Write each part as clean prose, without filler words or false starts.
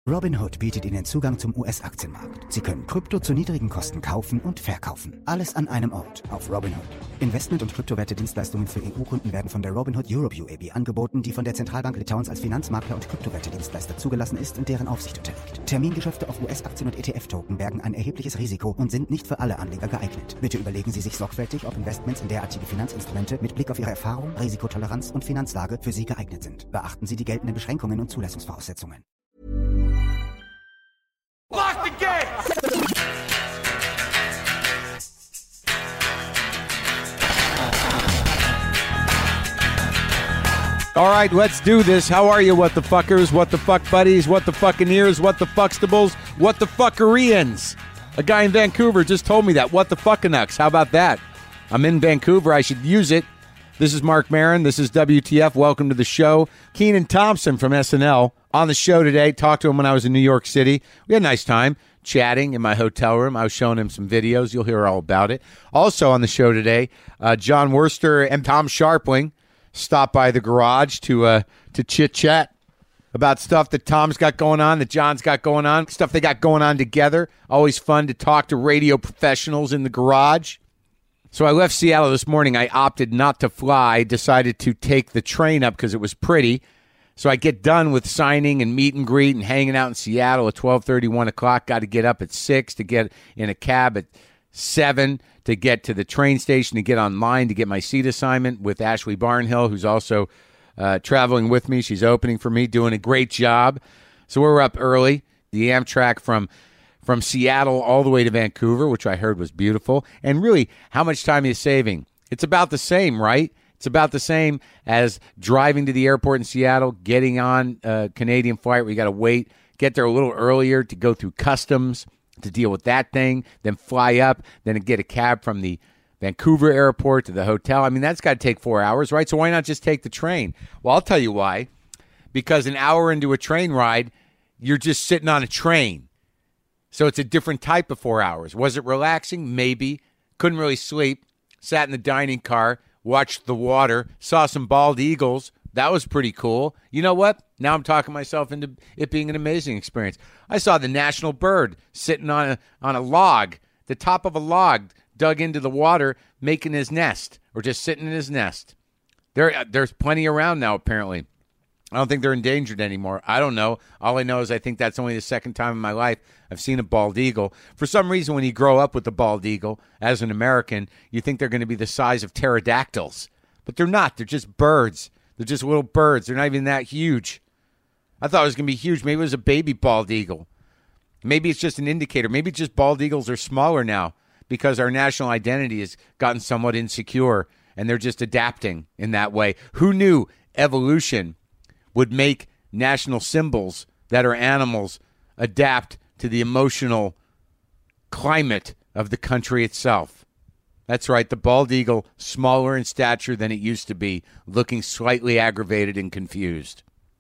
Robinhood bietet Ihnen Zugang zum US-Aktienmarkt. Sie können Krypto zu niedrigen Kosten kaufen und verkaufen. Alles an einem Ort auf Robinhood. Investment- und Kryptowerte-Dienstleistungen für EU-Kunden werden von der Robinhood Europe UAB angeboten, die von der Zentralbank Litauens als Finanzmakler und Kryptowerte-Dienstleister zugelassen ist und deren Aufsicht unterliegt. Termingeschäfte auf US-Aktien und ETF-Token bergen ein erhebliches Risiko und sind nicht für alle Anleger geeignet. Bitte überlegen Sie sich sorgfältig, ob Investments in derartige Finanzinstrumente mit Blick auf Ihre Erfahrung, Risikotoleranz und Finanzlage für Sie geeignet sind. Beachten Sie die geltenden Beschränkungen und Zulassungsvoraussetzungen. Lock the gate! All right, let's do this. How are you, what the fuckers, what the fuck buddies, what the fucking ears, what the fuckstables, what the fuckerians? A guy in Vancouver just told me that. What the fuckinucks? How about that? I'm in Vancouver. I should use it. This is Mark Maron. This is WTF. Welcome to the show. Kenan Thompson from SNL on the show today. Talked to him when I was in New York City. We had a nice time chatting in my hotel room. I was showing him some videos. You'll hear all about it. Also on the show today, John Worster and Tom Sharpling stopped by the garage to chit-chat about stuff that Tom's got going on, that John's got going on, stuff they got going on together. Always fun to talk to radio professionals in the garage. So I left Seattle this morning. I opted not to fly, decided to take the train up because it was pretty. So I get done with signing and meet and greet and hanging out in Seattle at 12:30, 1 o'clock. Got to get up at 6 to get in a cab at 7 to get to the train station, to get online, to get my seat assignment with Ashley Barnhill, who's also traveling with me. She's opening for me, doing a great job. So we're up early. The Amtrak from Seattle all the way to Vancouver, which I heard was beautiful. And really, how much time are you saving? It's about the same, right? It's about the same as driving to the airport in Seattle, getting on a Canadian flight where you got to wait, get there a little earlier to go through customs to deal with that thing, then fly up, then get a cab from the Vancouver airport to the hotel. I mean, that's got to take 4 hours, right? So why not just take the train? Well, I'll tell you why. Because an hour into a train ride, you're just sitting on a train. So it's a different type of 4 hours. Was it relaxing? Maybe. Couldn't really sleep. Sat in the dining car, watched the water, saw some bald eagles. That was pretty cool. You know what? Now I'm talking myself into it being an amazing experience. I saw the national bird sitting on a log, the top of a log, dug into the water, making his nest, or just sitting in his nest. There's plenty around now, apparently. I don't think they're endangered anymore. I don't know. All I know is I think that's only the second time in my life I've seen a bald eagle. For some reason, when you grow up with the bald eagle as an American, you think they're going to be the size of pterodactyls. But they're not. They're just birds. They're just little birds. They're not even that huge. I thought it was going to be huge. Maybe it was a baby bald eagle. Maybe it's just an indicator. Maybe it's just bald eagles are smaller now because our national identity has gotten somewhat insecure, and they're just adapting in that way. Who knew evolution would make national symbols that are animals adapt to the emotional climate of the country itself? That's right, the bald eagle, smaller in stature than it used to be, looking slightly aggravated and confused.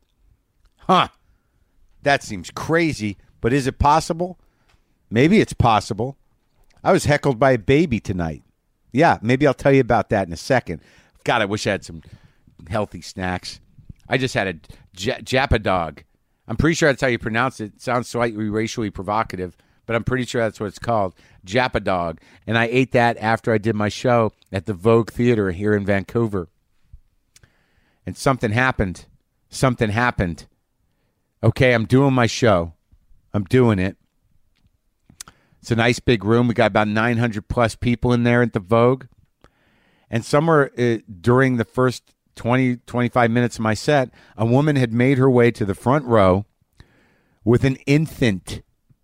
Huh. That seems crazy, but is it possible? Maybe it's possible. I was heckled by a baby tonight. Yeah, maybe I'll tell you about that in a second. God, I wish I had some healthy snacks. I just had a Jappa dog. I'm pretty sure that's how you pronounce it. It sounds slightly racially provocative, but I'm pretty sure that's what it's called, Jappa dog. And I ate that after I did my show at the Vogue Theater here in Vancouver. And something happened. Something happened. Okay, I'm doing my show. I'm doing it. It's a nice big room. We got about 900 plus people in there at the Vogue. And somewhere during the first 20, 25 minutes of my set, a woman had made her way to the front row with an infant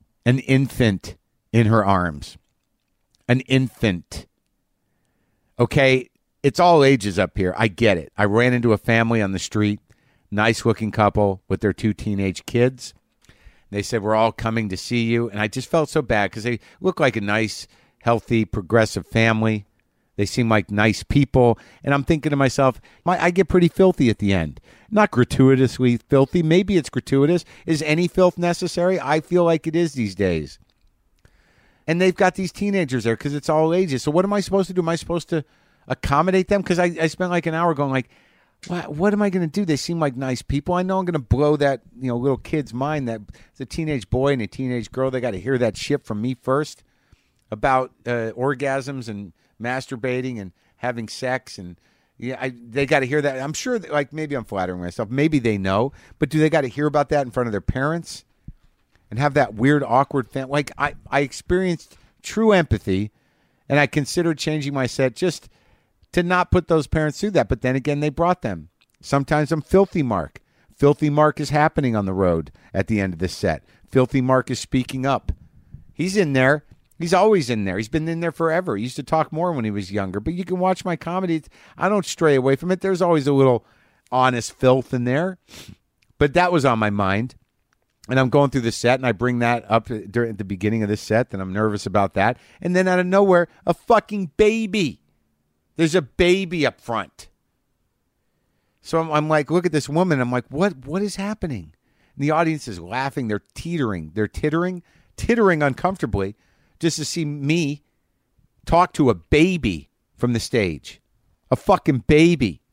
in her arms. An infant. Okay, it's all ages up here. I get it. I ran into a family on the street, nice-looking couple with their 2 teenage kids. They said, we're all coming to see you. And I just felt so bad because they look like a nice, healthy, progressive family. They seem like nice people. And I'm thinking to myself, I get pretty filthy at the end. Not gratuitously filthy. Maybe it's gratuitous. Is any filth necessary? I feel like it is these days. And they've got these teenagers there because it's all ages. So what am I supposed to do? Am I supposed to accommodate them? Because I spent like an hour going like, what am I going to do? They seem like nice people. I know I'm going to blow that little kid's mind. That it's a teenage boy and a teenage girl. They got to hear that shit from me first about orgasms and masturbating and having sex, and they got to hear that. I'm sure that, maybe I'm flattering myself. Maybe they know, but do they got to hear about that in front of their parents and have that weird, awkward family? I experienced true empathy, and I considered changing my set just to not put those parents through that. But then again, they brought them. Sometimes I'm Filthy Mark. Filthy Mark is happening on the road at the end of this set. Filthy Mark is speaking up. He's in there. He's always in there. He's been in there forever. He used to talk more when he was younger. But you can watch my comedy. I don't stray away from it. There's always a little honest filth in there. But that was on my mind. And I'm going through the set, and I bring that up during the beginning of this set, and I'm nervous about that. And then out of nowhere, a fucking baby. There's a baby up front. So I'm like, look at this woman. I'm like, what is happening? And the audience is laughing. They're teetering. They're tittering uncomfortably just to see me talk to a baby from the stage. A fucking baby.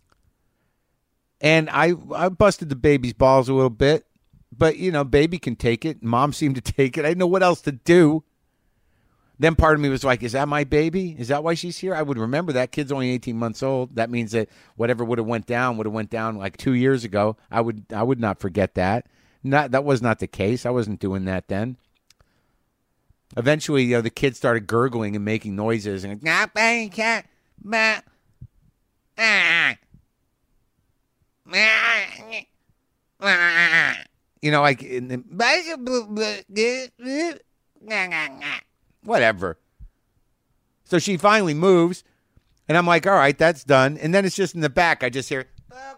And I busted the baby's balls a little bit. But, baby can take it. Mom seemed to take it. I didn't know what else to do. Then part of me was like, is that my baby? Is that why she's here? I would remember that kid's only 18 months old. That means that whatever would have went down like 2 years ago. I would not forget that. That was not the case. I wasn't doing that then. Eventually, the kid started gurgling and making noises and whatever. So she finally moves, and I'm like, all right, that's done. And then it's just in the back. I just hear, I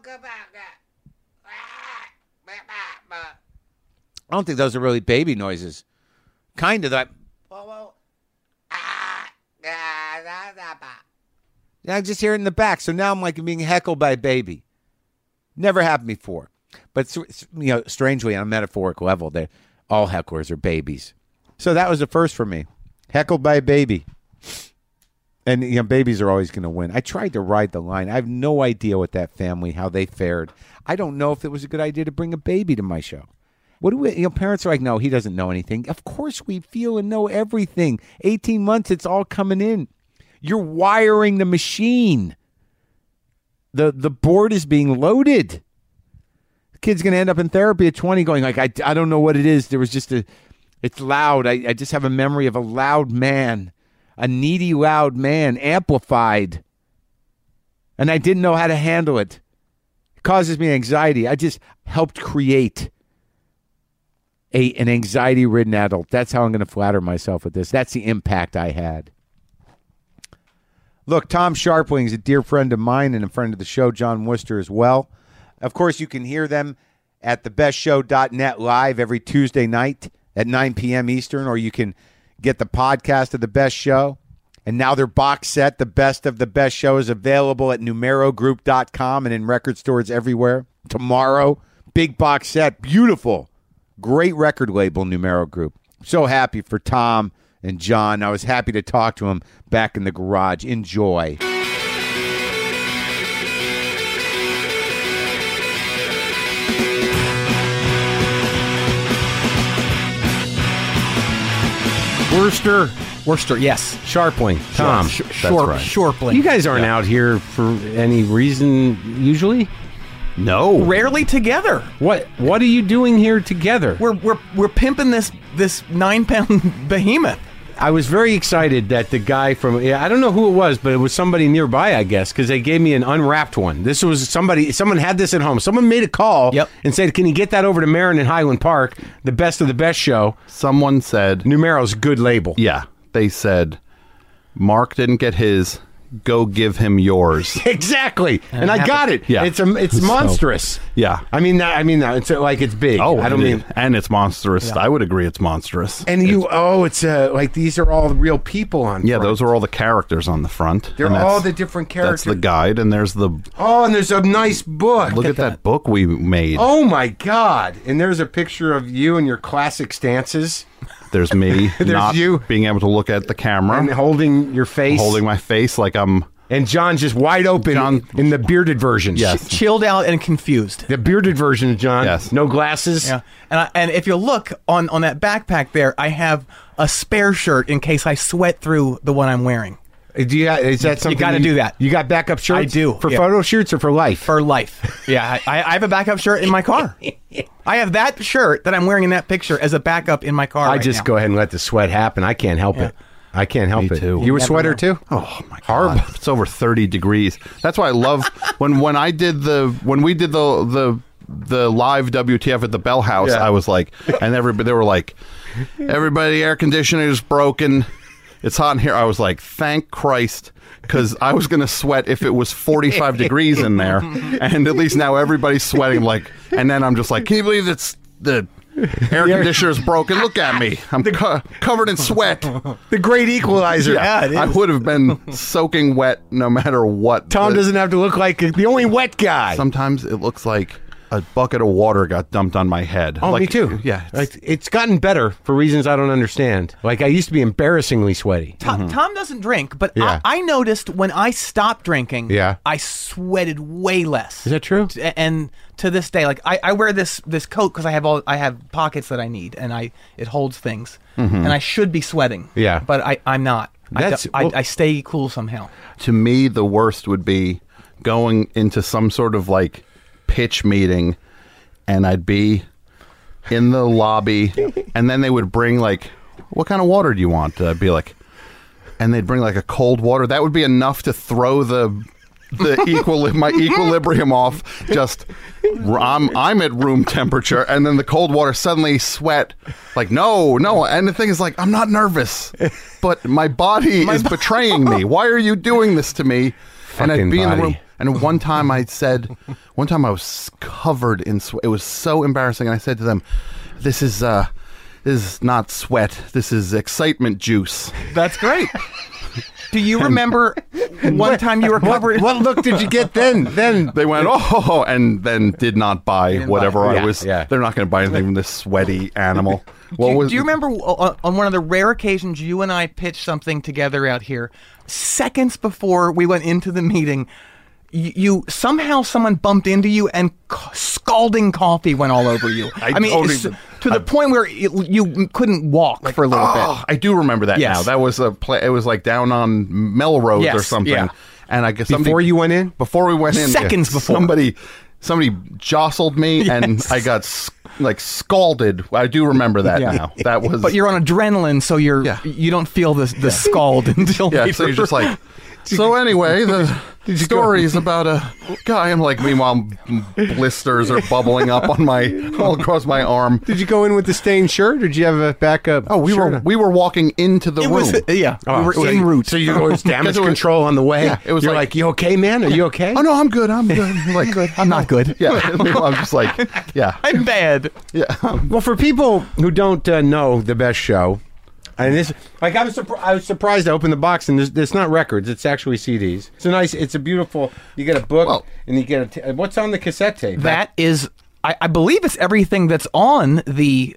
don't think those are really baby noises. Kind of that. I just hear it in the back. So now I'm like being heckled by a baby. Never happened before. But, strangely, on a metaphoric level, all hecklers are babies. So that was the first for me. Heckled by a baby. And, babies are always going to win. I tried to ride the line. I have no idea what that family, how they fared. I don't know if it was a good idea to bring a baby to my show. What do we, parents are like, no, he doesn't know anything. Of course we feel and know everything. 18 months, it's all coming in. You're wiring the machine. The board is being loaded. The kid's going to end up in therapy at 20 going like, I don't know what it is. There was just it's loud. I just have a memory of a loud man, a needy loud man, amplified. And I didn't know how to handle it. It causes me anxiety. I just helped create an anxiety-ridden adult. That's how I'm going to flatter myself with this. That's the impact I had. Look, Tom Sharpling is a dear friend of mine and a friend of the show, John Worcester as well. Of course, you can hear them at thebestshow.net live every Tuesday night at 9 p.m. Eastern, or you can get the podcast of The Best Show. And now their box set, The Best of the Best Show, is available at numerogroup.com and in record stores everywhere. Tomorrow, big box set, beautiful, great record label, Numero Group. So happy for Tom and John. I was happy to talk to him back in the garage. Enjoy. Worcester, yes. Sharpling, Tom. Sharpling. You guys aren't out here for any reason usually? No. Rarely together. What are you doing here together? We're pimping this 9-pound behemoth. I was very excited that the guy from, I don't know who it was, but it was somebody nearby, I guess, because they gave me an unwrapped one. This was someone had this at home. Someone made a call and said, can you get that over to Marin in Highland Park, the Best of the Best Show? Someone said, Numero's good label. Yeah. They said, Mark didn't get his. Go give him yours. Exactly, and I got it. Yeah, it's monstrous. Yeah, I mean it's like it's big. Oh, I don't mean, and it's monstrous. Yeah. I would agree, it's monstrous. And it's like these are all the real people on. Yeah, front. Those are all the characters on the front. They're all the different characters. That's the guide, and there's the. Oh, and there's a nice book. Look at that book we made. Oh my God! And there's a picture of you and your classic stances. There's me there's not you being able to look at the camera and holding your face, holding my face like I'm And John's just wide open in the bearded version. Yes. Chilled out and confused. The bearded version of John. Yes. No glasses. Yeah. And if you look on that backpack there, I have a spare shirt in case I sweat through the one I'm wearing. Is that something? You got to do that. You got backup shirts? I do. For photo shoots or for life? For life. Yeah. I have a backup shirt in my car. I have that shirt that I'm wearing in that picture as a backup in my car. I just go ahead and let the sweat happen. I can't help it. I can't help Me it. too. You a sweater too? Oh my God! It's over 30 degrees. That's why I love when we did the live WTF at the Bell House. Yeah. I was like, and they were like, everybody, air conditioner is broken. It's hot in here. I was like, thank Christ, because I was going to sweat if it was 45 degrees in there, and at least now everybody's sweating. Like, and then I'm just like, can you believe it's the air conditioner is broken? Look at me. I'm covered in sweat. The great equalizer. Yeah, it is. I would have been soaking wet no matter what. Tom doesn't have to look like the only wet guy. Sometimes it looks like a bucket of water got dumped on my head. Oh, like, me too. Yeah. It's gotten better for reasons I don't understand. Like, I used to be embarrassingly sweaty. Tom doesn't drink, but Yeah. I noticed when I stopped drinking, Yeah. I sweated way less. Is that true? And to this day, like I wear this coat because I have pockets that I need, and it holds things, and I should be sweating. Yeah. but I'm not. I stay cool somehow. To me, the worst would be going into some sort of like pitch meeting, and I'd be in the lobby, and then they would bring like, what kind of water do you want? I'd be like, and they'd bring like a cold water. That would be enough to throw my equilibrium off. Just I'm at room temperature, and then the cold water suddenly sweat. Like no, and the thing is, like, I'm not nervous, but my body is betraying me. Why are you doing this to me? And I'd be in the room. And one time I was covered in sweat. It was so embarrassing. And I said to them, this is not sweat. This is excitement juice. That's great. Do you remember one time you were covered? What look did you get then? Then they went, oh, and then did not buy whatever I was. Yeah. They're not going to buy anything from this sweaty animal. Do you remember on one of the rare occasions you and I pitched something together out here, seconds before we went into the meeting, someone bumped into you and scalding coffee went all over you. I mean, to the point where you couldn't walk for a little bit. I do remember that now. That was it was like down on Melrose or something. Yeah. And I guess before you went in? Before we went in. Seconds before. Somebody jostled me, and I got scalded. I do remember that now. That was. But you're on adrenaline, so you don't feel the scald until later. So you're just like. So anyway, the story is about a guy. I'm like, meanwhile, blisters are bubbling up on all across my arm. Did you go in with the stained shirt, or did you have a backup? Oh, we were walking into the room. We were en route. So you go damage control on the way. Yeah, it was. You're like, you okay, man? Are you okay? Oh no, I'm good. I'm like, good. I'm not good. Yeah, I'm just like, yeah, I'm bad. Yeah. Well, for people who don't know the best show. And this, like, I was surprised to open the box, and there's not records; it's actually CDs. It's a beautiful. You get a book, and you get what's on the cassette tape. That is, I believe it's everything that's on the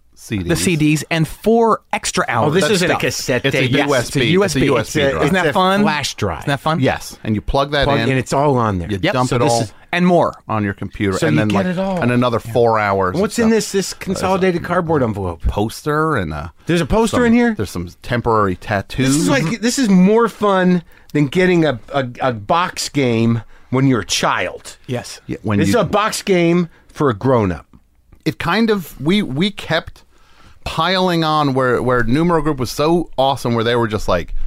CDs and 4 extra hours. Oh, this isn't a cassette tape. It's a USB. It's a USB. It's a USB drive. Isn't that fun? Flash drive. Isn't that fun? Yes, and you plug that in, and it's all on there. You dump it all and more on your computer, so and you then get it all. and another 4 hours. What's in this consolidated cardboard envelope? Poster and there's a poster in here. There's some temporary tattoos. This is more fun than getting a box game when you're a child. Yes. Yeah, this is a box game for a grown up. It kind of we kept piling on where Numero Group was so awesome, where they were just like,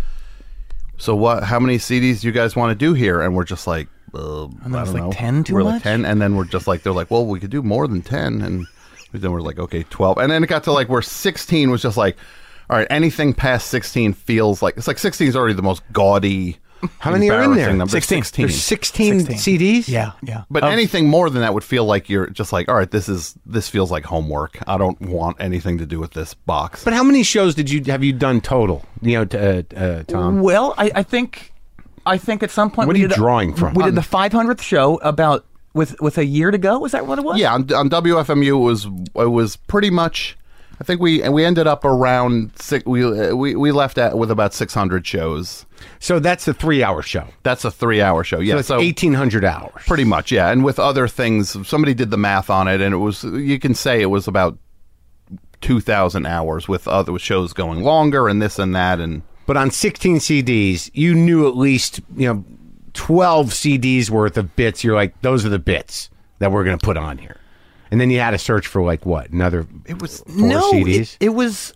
so what? How many CDs do you guys want to do here? And we're just like, I don't know. 10 too we're much? Like 10, and then we're just like, they're like, well, we could do more than 10, and then we're like, okay, 12, and then it got to like where 16 was just like, all right, anything past 16 feels like it's like 16 is already the most gaudy. How many are in there? Number. 16. There's 16 CDs? Yeah. But anything more than that would feel like you're just like, all right, this feels like homework. I don't want anything to do with this box. But how many shows have you done total? Tom. Well, I think at some point what are you drawing from? We did the 500th show about with a year to go. Is that what it was? Yeah, on WFMU it was pretty much I think we ended up around we left with about 600 shows. So that's a 3-hour show. That's a 3-hour show. Yeah, so it's 1,800 hours. Pretty much, yeah. And with other things, somebody did the math on it, and it was, you can say it was about 2,000 hours with other shows going longer and this and that. But on 16 CDs, you knew at least 12 CDs worth of bits. You're like, those are the bits that we're going to put on here. And then you had to search for another. It was 4 CDs. It was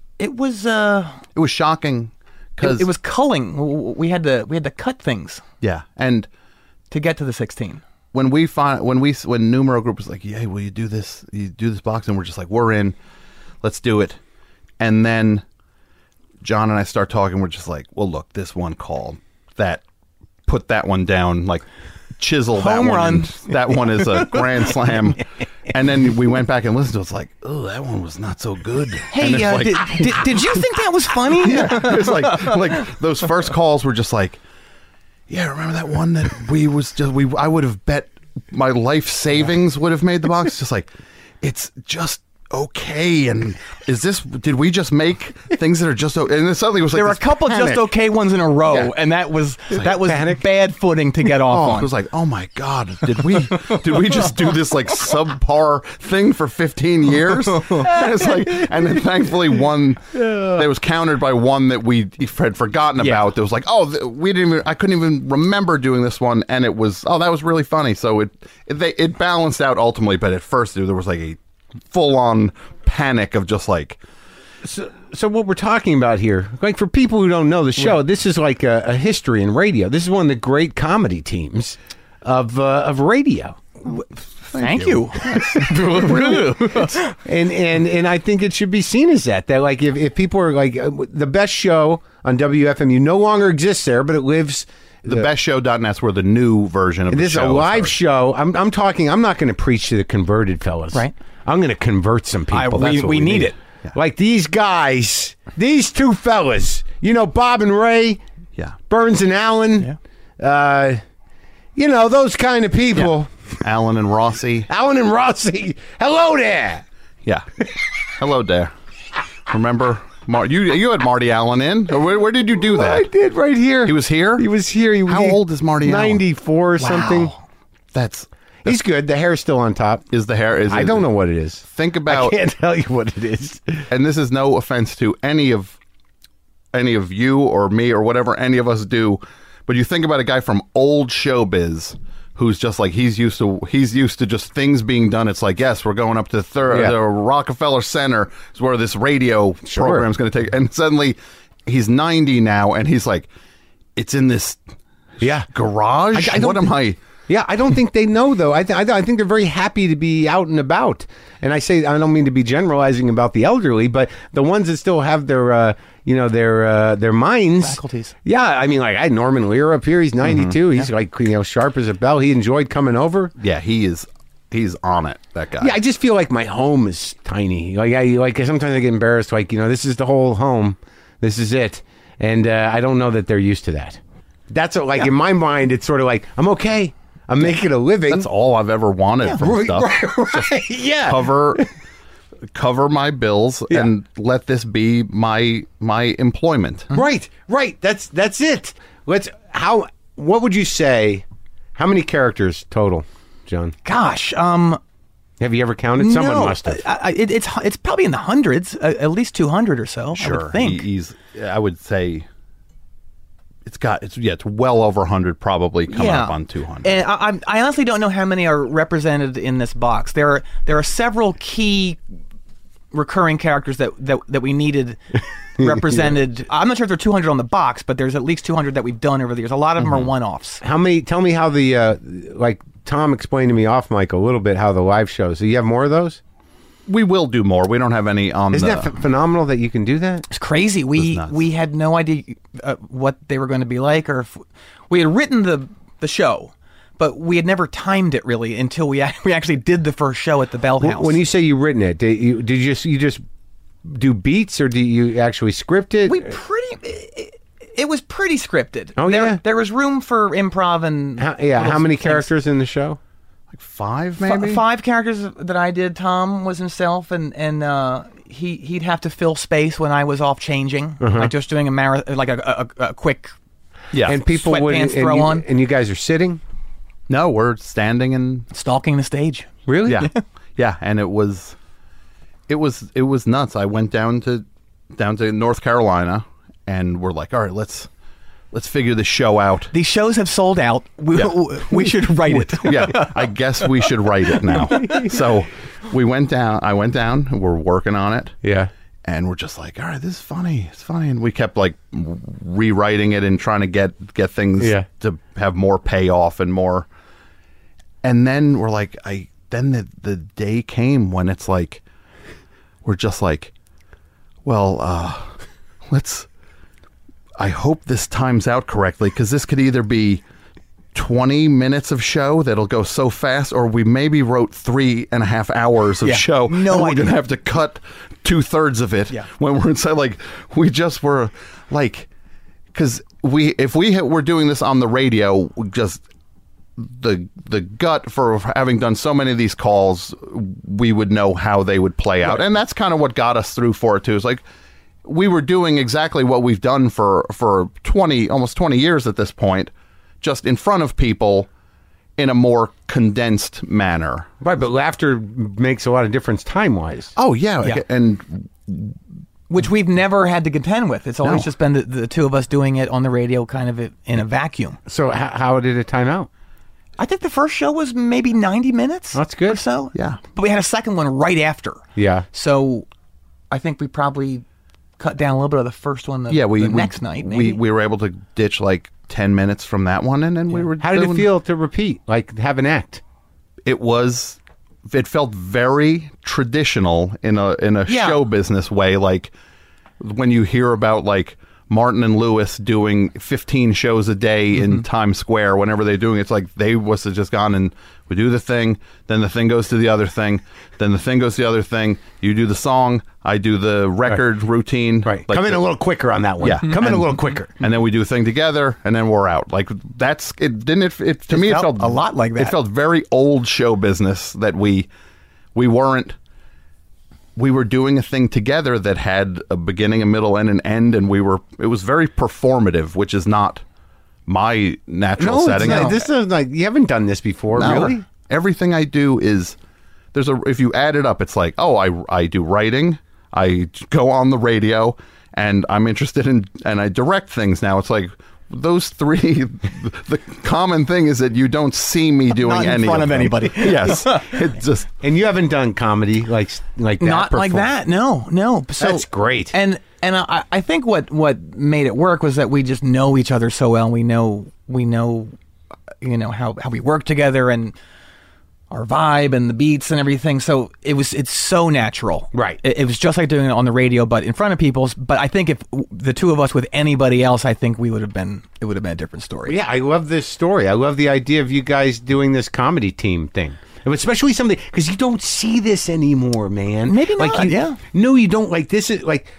shocking because it was culling. We had to cut things. Yeah, and to get to the 16. When Numero Group was like, "Yeah, will you do this? You do this box?" and we're just like, "We're in, let's do it." And then John and I start talking. We're just like, "Well, look, this one call that put that one down like." Chisel that home one. run. That one is a grand slam. And then we went back and listened to it. It's like, oh, that one was not so good. Hey, did you think that was funny? Yeah, it's like those first calls were just like, yeah, remember that one that I would have bet my life savings would have made the box. Just like, it's just okay. And did we just make things that are just okay? And then suddenly it was like, there were a couple panic. just okay ones in a row, Yeah. and that was panic. bad footing to get off on. It was like, oh my God, did we just do this like subpar thing for 15 years? And it's like, and then thankfully one that was countered by one that we had forgotten about. That was like, oh, I couldn't even remember doing this one, and it was, oh, that was really funny. So it balanced out ultimately, but at first there was like a full-on panic of just like. So what we're talking about here, like for people who don't know the show, this is like a history in radio. This is one of the great comedy teams of radio. Thank you. and I think it should be seen as that like if people are like the best show on WFMU no longer exists there, but it lives. Thebestshow.net's where the new version of the show. This is a live show. I'm talking. I'm not going to preach to the converted fellas. Right. I'm going to convert some people. That's what we need it. Yeah. Like these guys, these two fellas. Bob and Ray. Yeah. Burns and Allen. Yeah. Those kind of people. Yeah. Alan and Rossi. Hello there. Yeah. Hello there. Remember? You had Marty Allen in. Where did you do that? I did right here. He was here? He was here. How old is Marty Allen? 94 or something. He's good. The hair's still on top. Is the hair? I don't know what it is. Think about. I can't tell you what it is. And this is no offense to any of you or me or whatever any of us do, but you think about a guy from old showbiz who's just like he's used to just things being done. It's like, yes, we're going up to the Rockefeller Center is where this radio program is going to take. And suddenly he's 90 now, and he's like, it's in this garage. What am I? Yeah, I don't think they know, though. I think they're very happy to be out and about. And I don't mean to be generalizing about the elderly, but the ones that still have their minds. Faculties. Yeah, I mean, like I had Norman Lear up here. He's 92. He's like, sharp as a bell. He enjoyed coming over. Yeah, he's on it, that guy. Yeah, I just feel like my home is tiny. Like sometimes I get embarrassed. Like, this is the whole home. This is it. And I don't know that they're used to that. That's in my mind, it's sort of like, I'm okay. I'm making a living. That's all I've ever wanted from stuff. Right. Yeah. Cover my bills and let this be my employment. Right. That's it. What would you say? How many characters total, John? Gosh, have you ever counted? Someone must have. It's probably in the hundreds, at least 200 or so. Sure. I would think. I would say it's well over 100, probably coming up on 200. And I honestly don't know how many are represented in this box. There are several key recurring characters that we needed represented. I'm not sure if there are 200 on the box, but there's at least 200 that we've done over the years. A lot of them are one-offs. How many? Tell me how the Tom explained to me off mic a little bit how the live shows. So you have more of those? We will do more. We don't have any on. Isn't that phenomenal that you can do that? It's crazy. We had no idea what they were going to be like, or if we had written the show, but we had never timed it really until we actually did the first show at the Bell House. When you say you written it, did you just do beats, or do you actually script it? It was pretty scripted. Oh, there was room for improv and how many characters in the show? Like 5, maybe? 5 characters that I did. Tom was himself, and he'd have to fill space when I was off changing, like just doing a marathon, like a quick And people would sweatpants throw on. And you guys are sitting? No, we're standing and Stalking the stage. Really? yeah, yeah, and it was nuts. I went down to North Carolina, and we're like, all right, let's figure this show out. These shows have sold out. We should write it. Yeah, I guess we should write it now. So we went down. I went down. We're working on it. Yeah. And we're just like, all right, this is funny. It's funny. And we kept like rewriting it and trying to get things to have more payoff and more. And then we're like, then the day came when it's like, we're just like, well, I hope this times out correctly, because this could either be 20 minutes of show that'll go so fast, or we maybe wrote 3.5 hours of show. No and we're idea. going to have to cut 2/3 of it when we're inside. Like, we just were like, because if we were doing this on the radio, just the gut for having done so many of these calls, we would know how they would play out. And that's kind of what got us through for it too. It's like, we were doing exactly what we've done for almost 20 years at this point, just in front of people in a more condensed manner. Right, but laughter makes a lot of difference time-wise. Oh, yeah. And Which we've never had to contend with. It's always just been the two of us doing it on the radio kind of in a vacuum. So how did it time out? I think the first show was maybe 90 minutes. That's good. Or so. Yeah. But we had a second one right after. Yeah. So I think we probably cut down a little bit of the first one the next night. Maybe. We were able to ditch like 10 minutes from that one, and then we were How did it feel to repeat, like have an act? It felt very traditional in a show business way, like when you hear about like Martin and Lewis doing 15 shows a day in Times Square. Whenever they're doing it, it's like they must have just gone and we do the thing, then the thing goes to the other thing, then the thing goes to the other thing. You do the song, I do the record routine. Right. Like Come in a little quicker on that one. Yeah. Come in a little quicker. And then we do a thing together, and then we're out. Like, that's it. Didn't it? To me, it felt a lot like that. It felt very old show business that we weren't. We were doing a thing together that had a beginning, a middle, and an end, and it was very performative, which is not my natural setting. It's not. This is like, you haven't done this before, No. really? Everything I do is if you add it up, it's like, oh, I do writing, I go on the radio, and I'm interested in, and I direct things now. It's like those three. The common thing is that you don't see me doing Not in any front of of them. anybody. Yes, it just And you haven't done comedy like that. Not like that. No. So That's great. And I think what made it work was that we just know each other so well. And we know how we work together and our vibe and the beats and everything. So it's so natural. Right. It was just like doing it on the radio, but in front of people. But I think if the two of us with anybody else, I think it would have been a different story. Yeah, I love this story. I love the idea of you guys doing this comedy team thing. Especially something, because you don't see this anymore, man. Maybe like not, yeah. No, you don't. Like, this is like...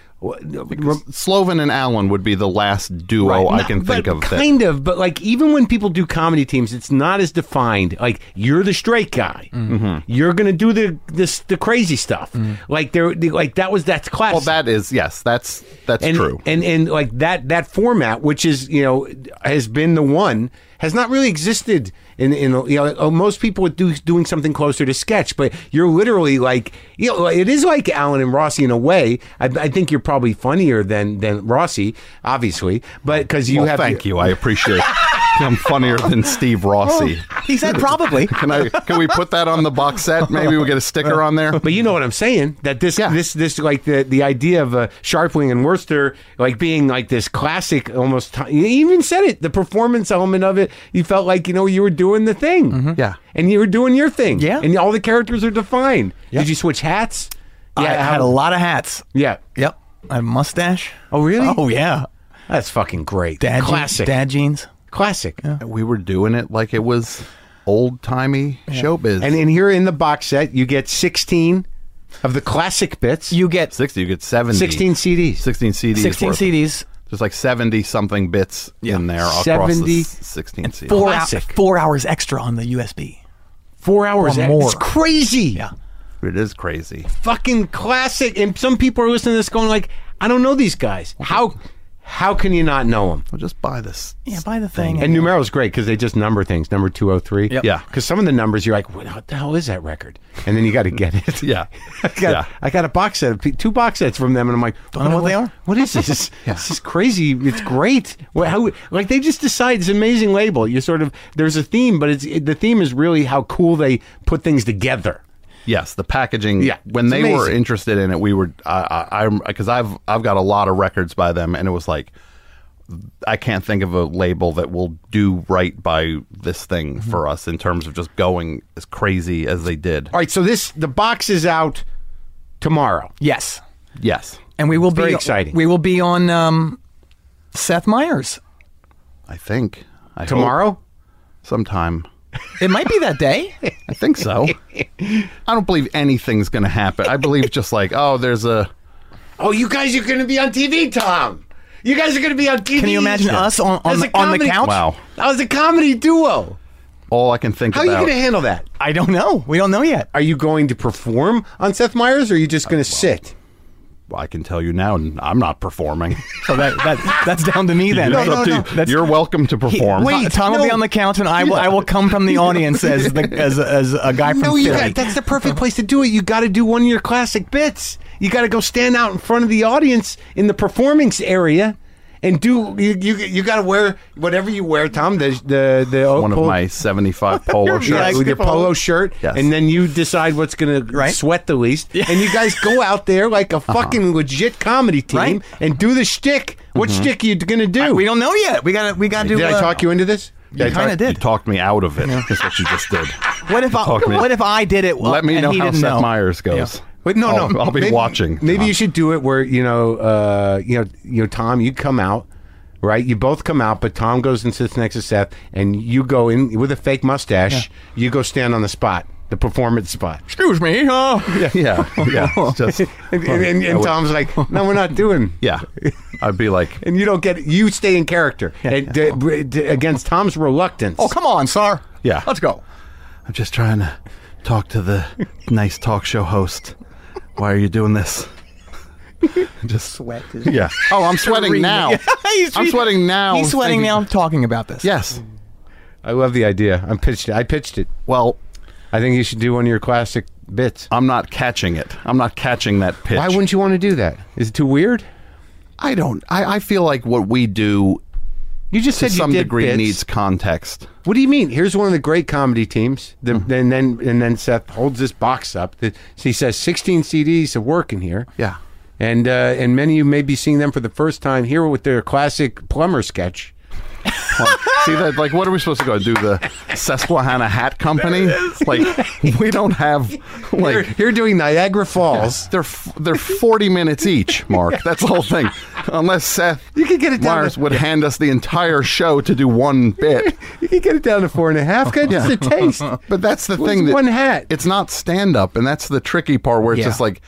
Sloven and Allen would be the last duo I can think of. Kind of, but like even when people do comedy teams, it's not as defined. Like, you're the straight guy, you're gonna do the crazy stuff. Like that's classic. Well, that is that's true. And like that format, which is has been the one, has not really existed in most people would doing something closer to sketch, but you're literally like, it is like Alan and Rossi in a way. I think you're probably funnier than Rossi, obviously, but because you have. Thank you, I appreciate it. I'm funnier than Steve Rossi. He said probably. Can we put that on the box set? Maybe we'll get a sticker on there. But you know what I'm saying? That this like the idea of Sharpling and Worcester like being like this classic almost. You even said it. The performance element of it. You felt like you were doing the thing. Yeah, and you were doing your thing. Yeah, and all the characters are defined. Yep. Did you switch hats? Yeah, I had a lot of hats. Yeah. Yep. I had a mustache. Oh really? Oh yeah. That's fucking great. Classic. Dad jeans. Classic. Yeah. We were doing it like it was old-timey showbiz. And here in the box set, you get 16 of the classic bits. You get 60. You get 70. 16 CDs. 16 CDs. 16 CDs. There's like 70-something bits in there across 70 the 16 CDs. 4 hours extra on the USB. 4 hours Or more. It's crazy. Yeah. It is crazy. Fucking classic. And some people are listening to this going like, I don't know these guys. How can you not know them? Well, just buy this. Yeah, buy the thing. And Numero's great because they just number things. Number 203. Yep. Yeah. Because some of the numbers you're like, what the hell is that record? And then you got to get it. Yeah. I got a box set, 2 box sets from them, and I'm like, Don't know what they are? What is this? This is crazy. It's great. Like they just decide it's an amazing label. You sort of there's a theme, but the theme is really how cool they put things together. Yes, the packaging. Yeah, when it's they amazing. were interested in it, we were. Because I've got a lot of records by them, and it was like, I can't think of a label that will do right by this thing for us in terms of just going as crazy as they did. All right, so the box is out tomorrow. Yes. Yes, And we will Very be exciting. We will be on Seth Meyers. I think Tomorrow? hope sometime. It might be that day. I think so. I don't believe anything's going to happen. I believe just like, there's a. Oh, you guys are going to be on TV, Tom. You guys are going to be on TV. Can you imagine us on As the a comedy- couch? Wow. As a comedy duo. All I can think How are you about. going to handle that? I don't know. We don't know yet. Are you going to perform on Seth Meyers, or are you just going to sit? I can tell you now, I'm not performing. So that's down to me then. It's right? up to you. That's- You're welcome to perform. Wait. Tom will be no. on the couch, and I will come from the audience as a guy from No, Philly. that's the perfect place to do it. You got to do one of your classic bits. You got to go stand out in front of the audience in the performance area. And you got to wear whatever you wear, Tom. The One of my 75 polo shirts. with your polo shirt, Yes. and then you decide what's going to sweat the least, and you guys go out there like a fucking legit comedy team Right. and do the shtick. What shtick are you going to do? We don't know yet. We got to do. Did I talk you into this? You kind of You did. talked me out of it. Is what you just did. What if I did it? Let me and know he how didn't Seth know? Myers goes. But no, I'll be maybe, watching. Maybe you should do it where Tom, you come out, right? You both come out, but Tom goes and sits next to Seth, and you go in with a fake mustache. You go stand on the spot, the performance spot. Excuse me. Yeah. It's just, And Tom's like, no, we're not doing. yeah. I'd be like, And you stay in character against Tom's reluctance. Oh, come on, sir. Yeah. Let's go. I'm just trying to talk to the nice talk show host. Why are you doing this? Just Sweat. yeah. Oh, I'm sweating now. I'm sweating now. He's sweating now talking about this. Yes. I love the idea. I pitched it. Well, I think you should do one of your classic bits. I'm not catching it. I'm not catching that pitch. Why wouldn't you want to do that? Is it too weird? I don't. I feel like what we do You just to said some you did degree bits. needs context. What do you mean? Here's one of the great comedy teams. And then Seth holds this box up. He says 16 CDs of work in here. Yeah. And many of you may be seeing them for the first time here with their classic plumber sketch. See that? Like, what are we supposed to go do? The Susquehanna Hat Company? Like, we don't have like You're doing Niagara Falls. they're 40 minutes each. Mark, that's the whole thing. Unless Seth You could get it down Myers to- would hand us the entire show to do one bit. You can get it down to 4.5. Get just a taste. But that's the What's thing. That one hat? It's not stand up, and that's the tricky part. Where it's Yeah. just like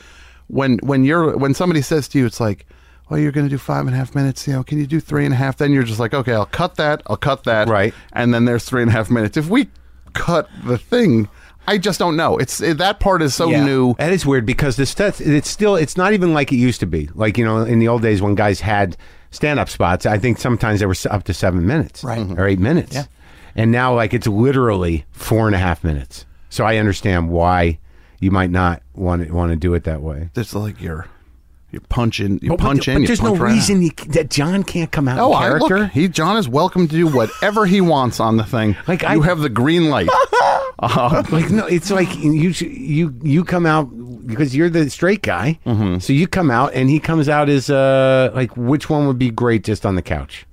when somebody says to you, it's like, well, you're going to do 5.5 minutes. Can you do 3.5? Then you're just like, okay, I'll cut that. Right. And then there's 3.5 minutes. If we cut the thing, I just don't know. That part is so Yeah. new. That is weird because it's not even like it used to be. Like, in the old days when guys had stand-up spots, I think sometimes they were up to 7 minutes. Right. Or 8 minutes. Yeah. And now, like, it's literally 4.5 minutes. So I understand why you might not want to do it that way. It's like you punch in. You But punch in. You there's no punch right out. reason that John can't come out Oh, in character. John is welcome to do whatever he wants on the thing. Like, you have the green light. Like, no, it's like you come out because you're the straight guy. Mm-hmm. So you come out and he comes out as like, which one would be great just on the couch?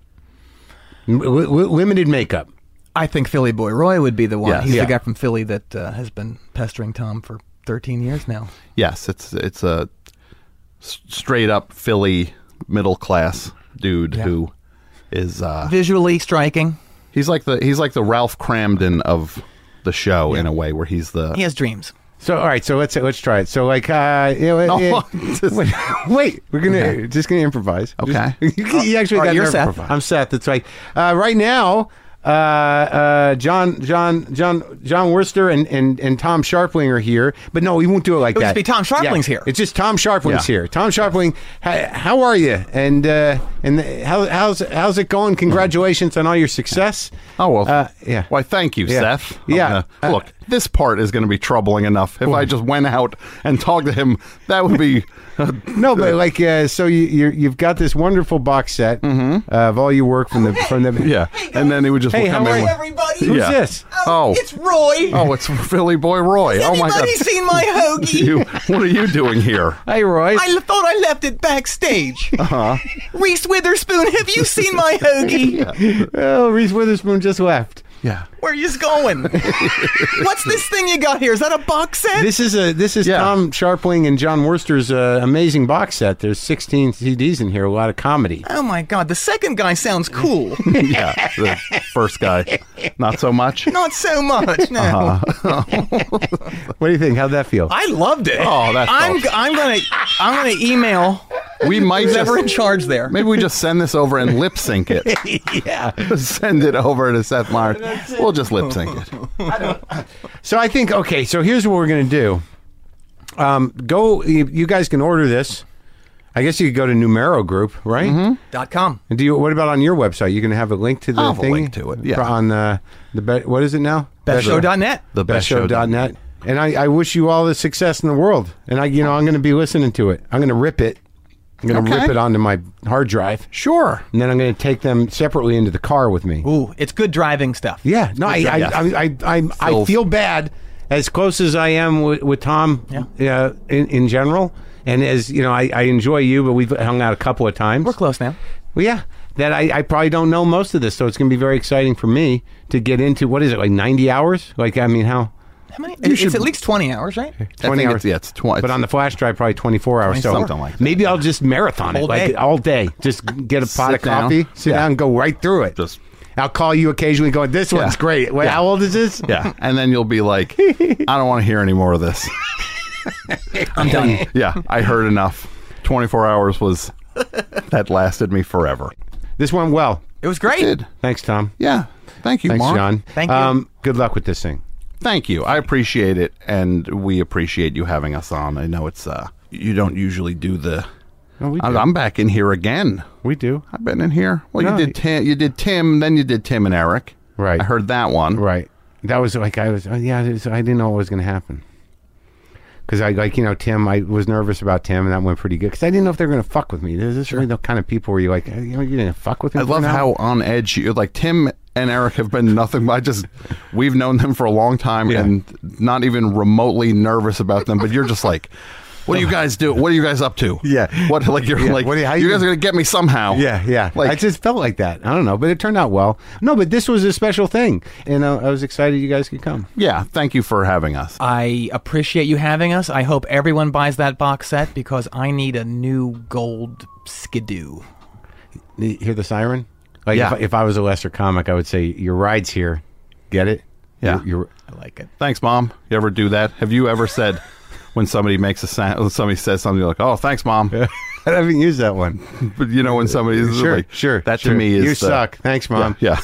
Limited makeup. I think Philly Boy Roy would be the one. Yes. He's Yeah. the guy from Philly that has been pestering Tom for 13 years now. Yes, it's a straight up Philly middle class dude who is Visually striking. he's like the Ralph Cramden of the show in a way, where he's the He has dreams. So all right, so let's try it. So like, wait, we're just gonna improvise. Okay. You actually All right, got you're to Seth. improvise. I'm Seth. It's like right now John Worcester and Tom Sharpling are here, but no, we won't do it like It would that. just be Tom Sharpling's here. It's just Tom Sharpling's Yeah. here. Tom Sharpling, how are you? And how's it going? Congratulations on all your success. Oh, well, yeah. Why, thank you, Yeah. Seth. Yeah. Look, this part is going to be troubling enough. If I just went out and talked to him, that would be... No, but like, so you've got this wonderful box set of all your work from the. Yeah. And then he would just Hey, come how are in you? with- Everybody. Who's Yeah. this? Oh. It's Roy. Oh, it's Philly Boy Roy. Oh, my God. Anybody seen my hoagie? What are you doing here? Hey, Roy. I thought I left it backstage. Reese Witherspoon, have you seen my hoagie? Oh, Reese Witherspoon just left. Yeah. Where you going? What's this thing you got here? Is that a box set? This is Yeah. Tom Sharpling and John Worcester's amazing box set. There's 16 CDs in here, a lot of comedy. Oh my God, the second guy sounds cool. Yeah. The first guy, not so much. Not so much. No, What do you think? How'd that feel? I loved it. Oh, that's I'm gonna email We might whoever in just... charge there. Maybe we just send this over and lip sync it. Yeah. Send it over to Seth Meyers. We'll just lip sync it. So I think, okay, so here's what we're going to do. You guys can order this. I guess you could go to Numero Group, right? .com. And what about on your website? You can have a link to the I'll have a thing? link to it, yeah. On what is it now? Bestshow.net. The Bestshow.net. And I wish you all the success in the world. And I'm going to be listening to it. I'm going to rip it. I'm going to Okay. rip it onto my hard drive. Sure. And then I'm going to take them separately into the car with me. Ooh, it's good driving stuff. Yeah. No, I feel bad as close as I am with Tom in general. And as, you know, I enjoy you, but we've hung out a couple of times. We're close now. Well, yeah. That I probably don't know most of this, so it's going to be very exciting for me to get into, what is it, like 90 hours? Like, I mean, how many? It's at least 20 hours, right? 20 hours. It's 20. But on the flash drive, probably 24 hours. So something like that. maybe I'll just marathon it, All like day. all day. Just get a pot of Sit down. coffee, sit down, and go right through it. Just- I'll call you occasionally going, this one's great. Wait, how old is this? Yeah. And then you'll be like, I don't want to hear any more of this. I'm done. Yeah. I heard enough. 24 hours that lasted me forever. This went well. It was great. Did. Thanks, Tom. Yeah. Thank you, Thanks, Mark. John. Thank you. Good luck with this thing. Thank you. I appreciate it, and we appreciate you having us on. I know it's you don't usually do the. No, we do. I'm back in here again. We do. I've been in here. Well, No, you did Tim, then you did Tim and Eric. Right. I heard that one. Right. That was like, I didn't know what was going to happen. Because Tim, I was nervous about Tim, and that went pretty good. Because I didn't know if they were going to fuck with me. Is this really the kind of people where you're like, you're going to fuck with me? I for love now? how on edge you're. Like Tim and Eric have been nothing but we've known them for a long time and not even remotely nervous about them. But you're just like, what do you guys do? What are you guys up to? Yeah. What like you're Yeah. like? How you you- guys are gonna get me somehow. Yeah. Like I just felt like that. I don't know, but it turned out well. No, but this was a special thing, and I was excited you guys could come. yeah. Thank you for having us. I appreciate you having us. I hope everyone buys that box set because I need a new gold skidoo. You hear the siren? Like Yeah. if I was a lesser comic, I would say your ride's here. Get it? Yeah. You're I like it. Thanks, Mom. You ever do that? Have you ever said when somebody makes a sound, when somebody says something, you're like, "Oh, thanks, Mom." I haven't used that one. But you know when somebody is like, that to me is you suck. Thanks, Mom. Yeah.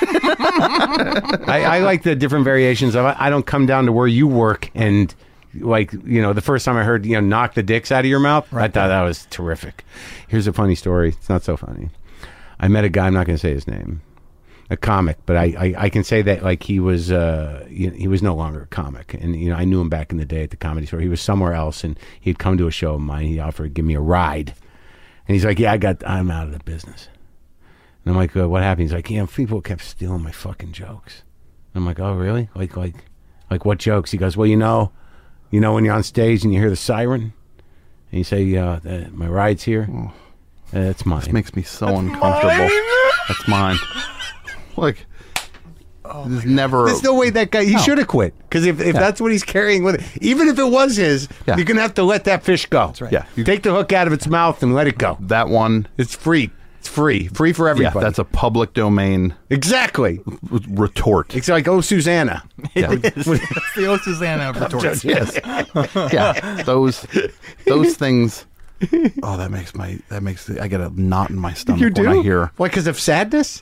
I like the different variations of. I don't come down to where you work and. Like, the first time I heard, knock the dicks out of your mouth, I thought that was terrific. Here's a funny story. It's not so funny. I met a guy, I'm not going to say his name, a comic, but I can say that, like, he was no longer a comic. And, I knew him back in the day at the Comedy Store. He was somewhere else, and he'd come to a show of mine. He offered to give me a ride. And he's like, yeah, I'm out of the business. And I'm like, what happened? He's like, people kept stealing my fucking jokes. I'm like, oh, really? Like what jokes? He goes, well, when you're on stage and you hear the siren, and you say, my ride's here, that's mine. This makes me so uncomfortable. That's mine. Like, there's never. There's no way that guy, he should have quit. Because if that's what he's carrying with it, even if it was his, Yeah. you're going to have to let that fish go. That's right. Yeah. You take the hook out of its mouth and let it go. That one. It's free. It's free. Free for everybody. Yeah, that's a public domain Exactly. retort. It's like, oh, Susanna. Yeah. It's the old Susanna of retorts. Yes. Yeah. Those things. Oh, that makes I get a knot in my stomach You do? when I hear. Why, because of sadness?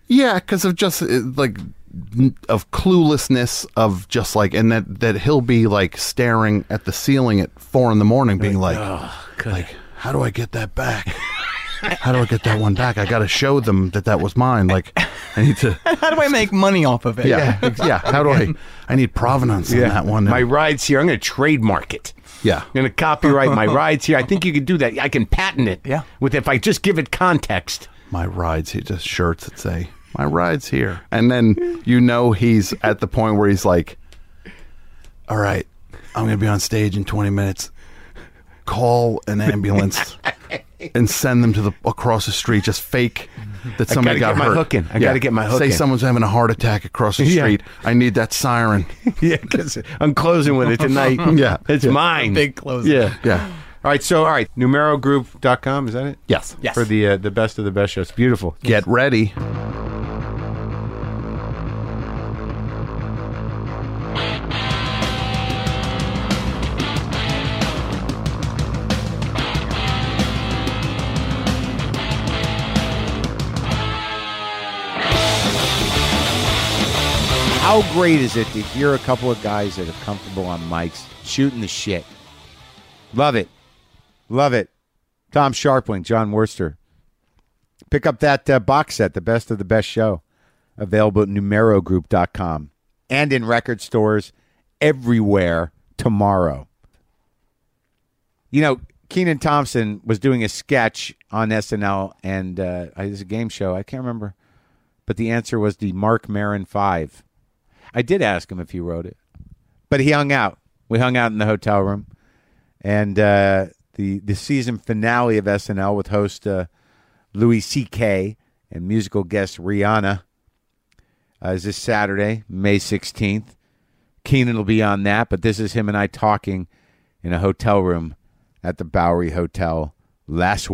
Yeah, because of just like of cluelessness of just like, and that he'll be like staring at the ceiling at 4 a.m, being like, how do I get that back? How do I get that one back? I got to show them that was mine. Like, I need to. How do I make money off of it? Yeah. How do I need provenance on that one. My ride's here. I'm going to trademark it. Yeah. I'm going to copyright my ride's here. I think you could do that. I can patent it. Yeah. If I just give it context. My ride's here. Just shirts that say, my ride's here. And then he's at the point where he's like, all right, I'm going to be on stage in 20 minutes. Call an ambulance and send them across the street. Just fake that somebody got hurt. I got to get my hook in. Say someone's having a heart attack across the street. I need that siren. Yeah, because I'm closing with it tonight. Yeah. It's mine. Big closing. Yeah. All right, numerogroup.com, is that it? Yes. For the best of the best shows. Beautiful. Get ready. How great is it to hear a couple of guys that are comfortable on mics shooting the shit? Love it. Love it. Tom Sharpling, John Worster. Pick up that box set, The Best of the Best Show, available at numerogroup.com and in record stores everywhere tomorrow. Kenan Thompson was doing a sketch on SNL, and it was a game show. I can't remember. But the answer was the Mark Maron 5. I did ask him if he wrote it, but he hung out. We hung out in the hotel room, and the season finale of SNL with host Louis C.K. and musical guest Rihanna is this Saturday, May 16th. Kenan will be on that, but this is him and I talking in a hotel room at the Bowery Hotel last week.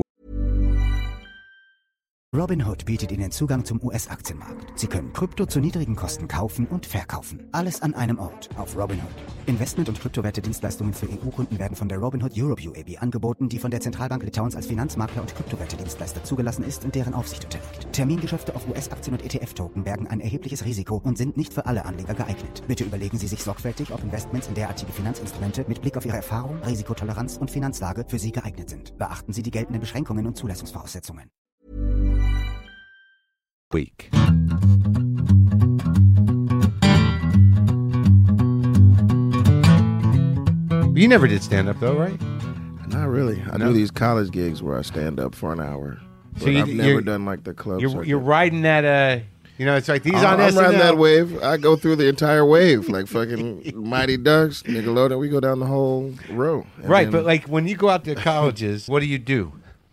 Robinhood bietet Ihnen Zugang zum US-Aktienmarkt. Sie können Krypto zu niedrigen Kosten kaufen und verkaufen. Alles an einem Ort auf Robinhood. Investment- und Kryptowerte-Dienstleistungen für EU-Kunden werden von der Robinhood Europe UAB angeboten, die von der Zentralbank Litauens als Finanzmakler und Kryptowerte-Dienstleister zugelassen ist und deren Aufsicht unterliegt. Termingeschäfte auf US-Aktien und ETF-Token bergen ein erhebliches Risiko und sind nicht für alle Anleger geeignet. Bitte überlegen Sie sich sorgfältig, ob Investments in derartige Finanzinstrumente mit Blick auf Ihre Erfahrung, Risikotoleranz und Finanzlage für Sie geeignet sind. Beachten Sie die geltenden Beschränkungen und Zulassungsvoraussetzungen. Week. You never did stand up though, right? Not really. I do these college gigs where I stand up for an hour. So I've never done like the club. You're riding that. It's like these on I'm SNL. riding that wave. I go through the entire wave, like fucking Mighty Ducks, Nickelodeon. We go down the whole row. Right, but like when you go out to colleges, what do you do?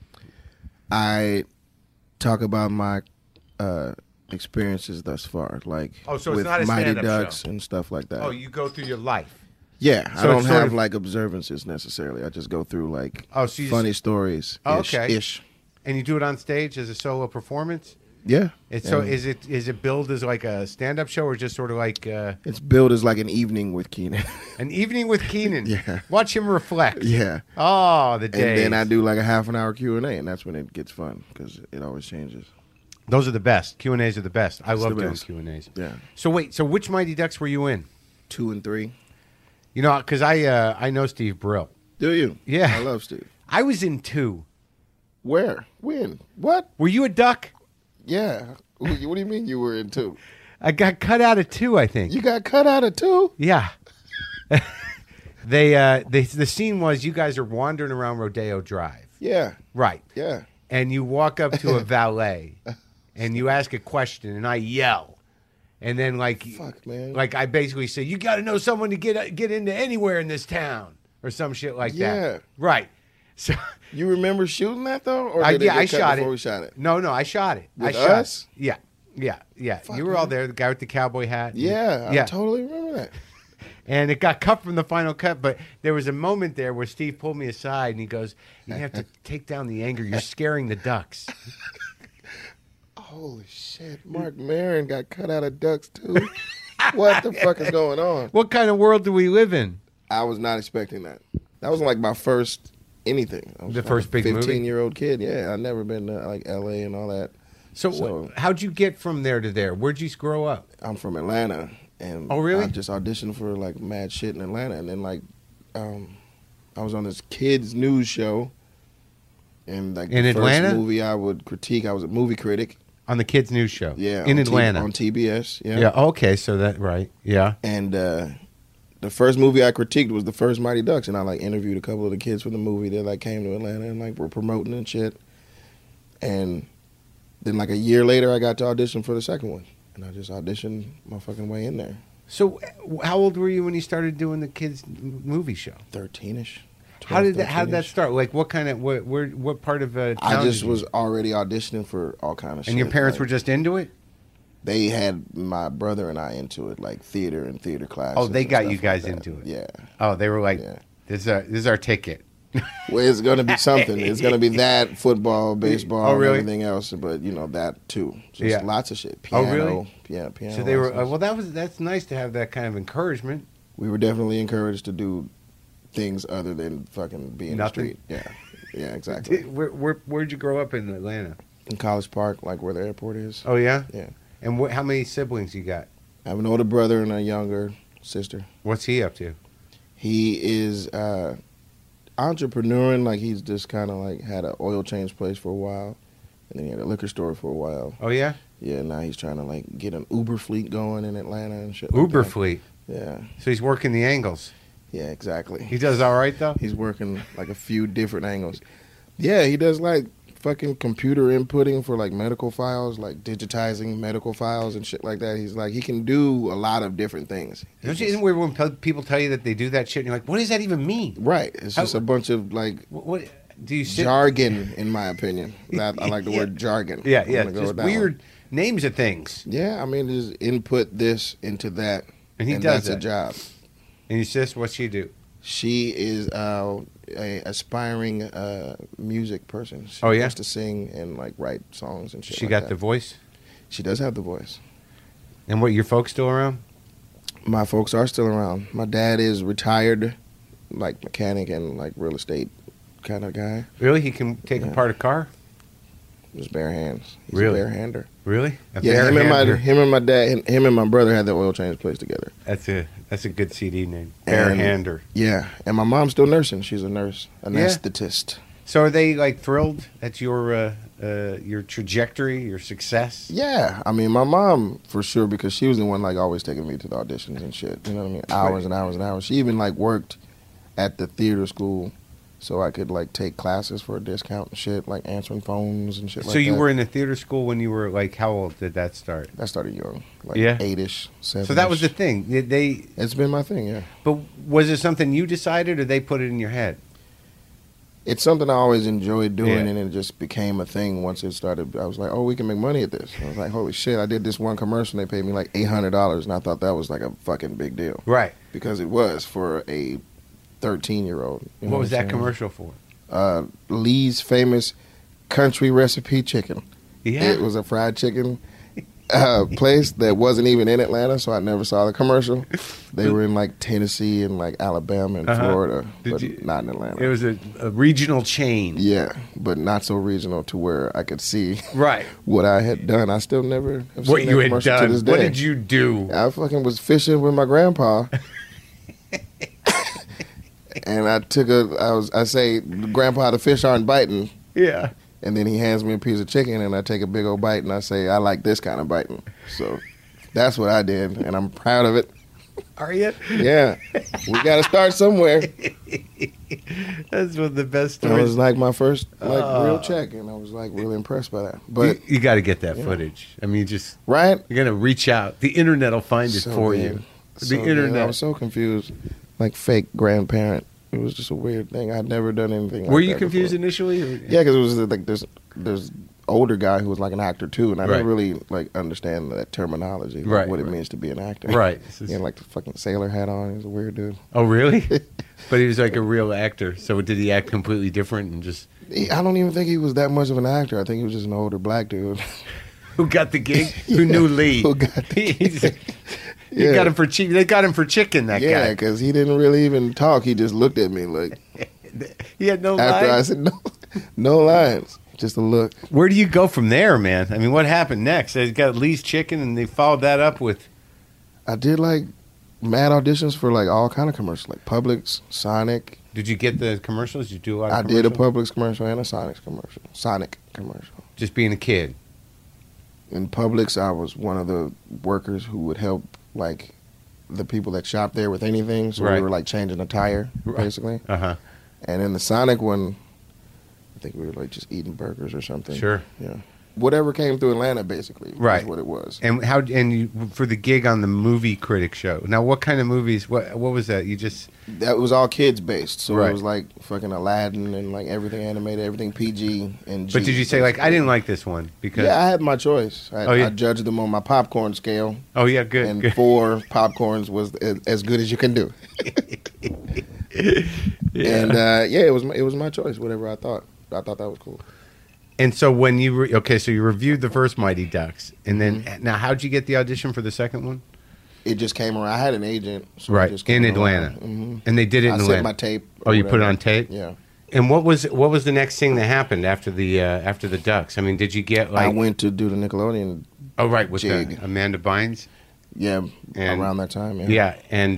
I talk about my experiences thus far, like so it's with not a Mighty stand-up Ducks show. and stuff like that. Oh, you go through your life. Yeah, So I don't it's sort have of- like observances necessarily. I just go through like Oh, so you funny stories. Oh, okay. Ish. And you do it on stage as a solo performance? Yeah. It's so And is it billed as like a stand-up show or just sort of like it's billed as like an evening with Kenan. an evening with Kenan? Yeah. Watch him reflect. Yeah. Oh, the days. And then I do like a half an hour Q&A, and that's when it gets fun because it always changes. Those are the best. Q&As are the best. I love the doing best. Q&As. Yeah. So wait, so which Mighty Ducks were you in? 2 and 3. Because I know Steve Brill. Do you? Yeah. I love Steve. I was in 2. Where? When? What? Were you a duck? Yeah. What do you mean you were in 2? I got cut out of 2, I think. You got cut out of 2? Yeah. The scene was you guys are wandering around Rodeo Drive. Yeah. Right. Yeah. And you walk up to a valet and you ask a question and I yell. And then Fuck, man. like I basically say, you got to know someone to get into anywhere in this town or some shit like Yeah. that. Right. So You remember shooting that though? Or I did it get cut shot before it. we shot it? No, I shot it. With I shot us? it. Yeah. Fuck, You were all man. there, the guy with the cowboy hat. Yeah, I totally remember that. And it got cut from the final cut, but there was a moment there where Steve pulled me aside and he goes, you have to take down the anger. You're scaring the ducks. Holy shit. Mark Maron got cut out of Ducks too. What the fuck is going on? What kind of world do we live in? I was not expecting that. That was like my first anything. I was The like first a big movie? 15-year-old kid. Yeah, I'd never been to like LA and all that So how'd you get from there to there? Where'd you grow up? I'm from Atlanta, and Oh, really? I just auditioned for like mad shit in Atlanta, and then like I was on this kids news show, and like In the Atlanta? first movie I would critique, I was a movie critic. On the kids' news show. Yeah, In on Atlanta. on TBS. Yeah. Yeah. Okay. So that right. Yeah. And the first movie I critiqued was the first Mighty Ducks, and I like interviewed a couple of the kids from the movie that like came to Atlanta and like were promoting and shit. And then like a year later, I got to audition for the second one, and I just auditioned my fucking way in there. So how old were you when you started doing the kids' movie show? 13ish. How did that start? Like what kind of what part of town? I just did you- was already auditioning for all kind of shit. And your parents like, were just into it? They had my brother and I into it, like theater and theater classes. Oh, they and got stuff you like guys that. into it. Yeah. Oh, they were like, Yeah. this is our ticket. Well, it's going to be something. It's going to be that, football, baseball, Oh, really? and everything else. But, that too. Just Yeah. lots of shit. Oh, Piano. really? Yeah, piano. So they were lessons. well. That's nice to have that kind of encouragement. We were definitely encouraged to do things other than fucking be in Nothing? the street. Yeah, exactly. Where'd you grow up in Atlanta? In College Park, like where the airport is. Oh yeah. Yeah. And how many siblings you got? I have an older brother and a younger sister. What's he up to? He is entrepreneuring. Like he's just kind of like had an oil change place for a while, and then he had a liquor store for a while. Oh yeah. Yeah, now he's trying to like get an Uber fleet going in Atlanta and shit. Uber like that. fleet. Yeah, So he's working the angles. yeah, exactly. He does all right though. He's working like a few different angles. Yeah, he does like fucking computer inputting for like medical files, like digitizing medical files and shit like that. He's like, he can do a lot of different things. Don't you, isn't it weird when people tell you that they do that shit and you're like, what does that even mean? Right. It's just How- a bunch of like What do you sit? jargon, in my opinion. I like the word jargon. Yeah, I'm yeah, gonna go just with that weird one. names of things. Yeah, I mean, just input this into that, And he does that's a that. job. And your sis, what's she do? She is a aspiring music person. She Oh, yeah? wants to sing and like write songs and shit. She like got that. the voice. She does have the voice. And what, your folks still around? My folks are still around. My dad is retired, like mechanic and like real estate kind of guy. Really? He can take Yeah. apart a car? Just bare hands. He's Really? a bare hander. Really? Yeah, him and my dad, him and my brother had the oil change place together. That's a good CD name. Bare And- hander. Yeah, and my mom's still nursing. She's a nurse, anesthetist. So are they like thrilled at your trajectory, your success? Yeah, I mean, my mom for sure, because she was the one like always taking me to the auditions and shit. You know what I mean? Hours and hours and hours. She even like worked at the theater school, so I could like take classes for a discount and shit, like answering phones and shit. So like you that. were in the theater school when you were like, how old did that start? I started young, like Yeah? 8-ish, 7-ish. So that was the thing. They It's been my thing, yeah. but was it something you decided or they put it in your head? It's something I always enjoyed doing, Yeah. and it just became a thing once it started. I was like, oh, we can make money at this. I was like, holy shit, I did this one commercial, and they paid me like $800, and I thought that was like a fucking big deal. Right. Because it was for a 13-year-old. You know What was I'm that saying? commercial for? Lee's famous country recipe chicken. Yeah. It was a fried chicken place that wasn't even in Atlanta, so I never saw the commercial. They were in like Tennessee and like Alabama and Uh-huh. Florida, Did but you- not in Atlanta. It was a regional chain. Yeah, but not so regional to where I could see Right. what I had done. I still never have What seen you that had commercial done. to this day. What did you do? I fucking was fishing with my grandpa. And I say, Grandpa, the fish aren't biting. Yeah. And then he hands me a piece of chicken, and I take a big old bite, and I say, I like this kind of biting. So that's what I did, and I'm proud of it. Are you? Yeah, we got to start somewhere. That's one of the best That stories. was like my first real check, and I was like really impressed by that. But you got to get that footage. I mean, just right, you're gonna reach out. The internet will find it So for good. you. So The good. internet. I was so confused, like fake grandparent. It was just a weird thing. I'd never done anything. Were like you that confused before. initially? Or? Yeah, because it was like there's older guy who was like an actor too, and I Right. didn't really like understand that terminology, like, Right, what it right. means to be an actor. Right. He had like the fucking sailor hat on. He was a weird dude. Oh, really? But he was like a real actor. So did he act completely different and just I don't even think he was that much of an actor. I think he was just an older black dude. who got the gig? Who knew Lee? Who got the He Yeah. got him for cheap. They got him for chicken. That Yeah, guy. because he didn't really even talk. He just looked at me like He had no after I lines. said no lines. just a look. Where do you go from there, man? I mean, what happened next? They got Lee's Chicken, and they followed that up with. I did like mad auditions for like all kind of commercials, like Publix, Sonic. Did you get the commercials? Did you do a lot of I did a Publix commercial and a Sonic commercial. Just being a kid. In Publix, I was one of the workers who would help like the people that shop there with anything. So Right. we were like changing a tire, basically. Uh-huh. And in the Sonic one, I think we were like just eating burgers or something. Sure. Yeah. Whatever came through Atlanta, basically, Right. is what it was. And you for the gig on the Movie Critic show. Now, what kind of movies? What was that? You just That was all kids based, so Right. it was like fucking Aladdin and like everything animated, everything PG and G. But did you say like I didn't like this one because? Yeah, I had my choice. Oh, yeah? I judged them on my popcorn scale, Oh yeah, good. and good. 4 popcorns was as good as you can do. And it was my choice. Whatever I thought that was cool. And so when you so you reviewed the first Mighty Ducks, and then now how'd you get the audition for the second one? It just came around. I had an agent, so Right, it just came in Atlanta. Mm-hmm. And they did it in I Atlanta. sent my tape. Oh, or you put it whatever. on tape? Yeah. And what was the next thing that happened after the Ducks? I mean, did you get like? I went to do the Nickelodeon. Oh right, with Jig. Amanda Bynes. Yeah, And- around that time. Yeah. Yeah,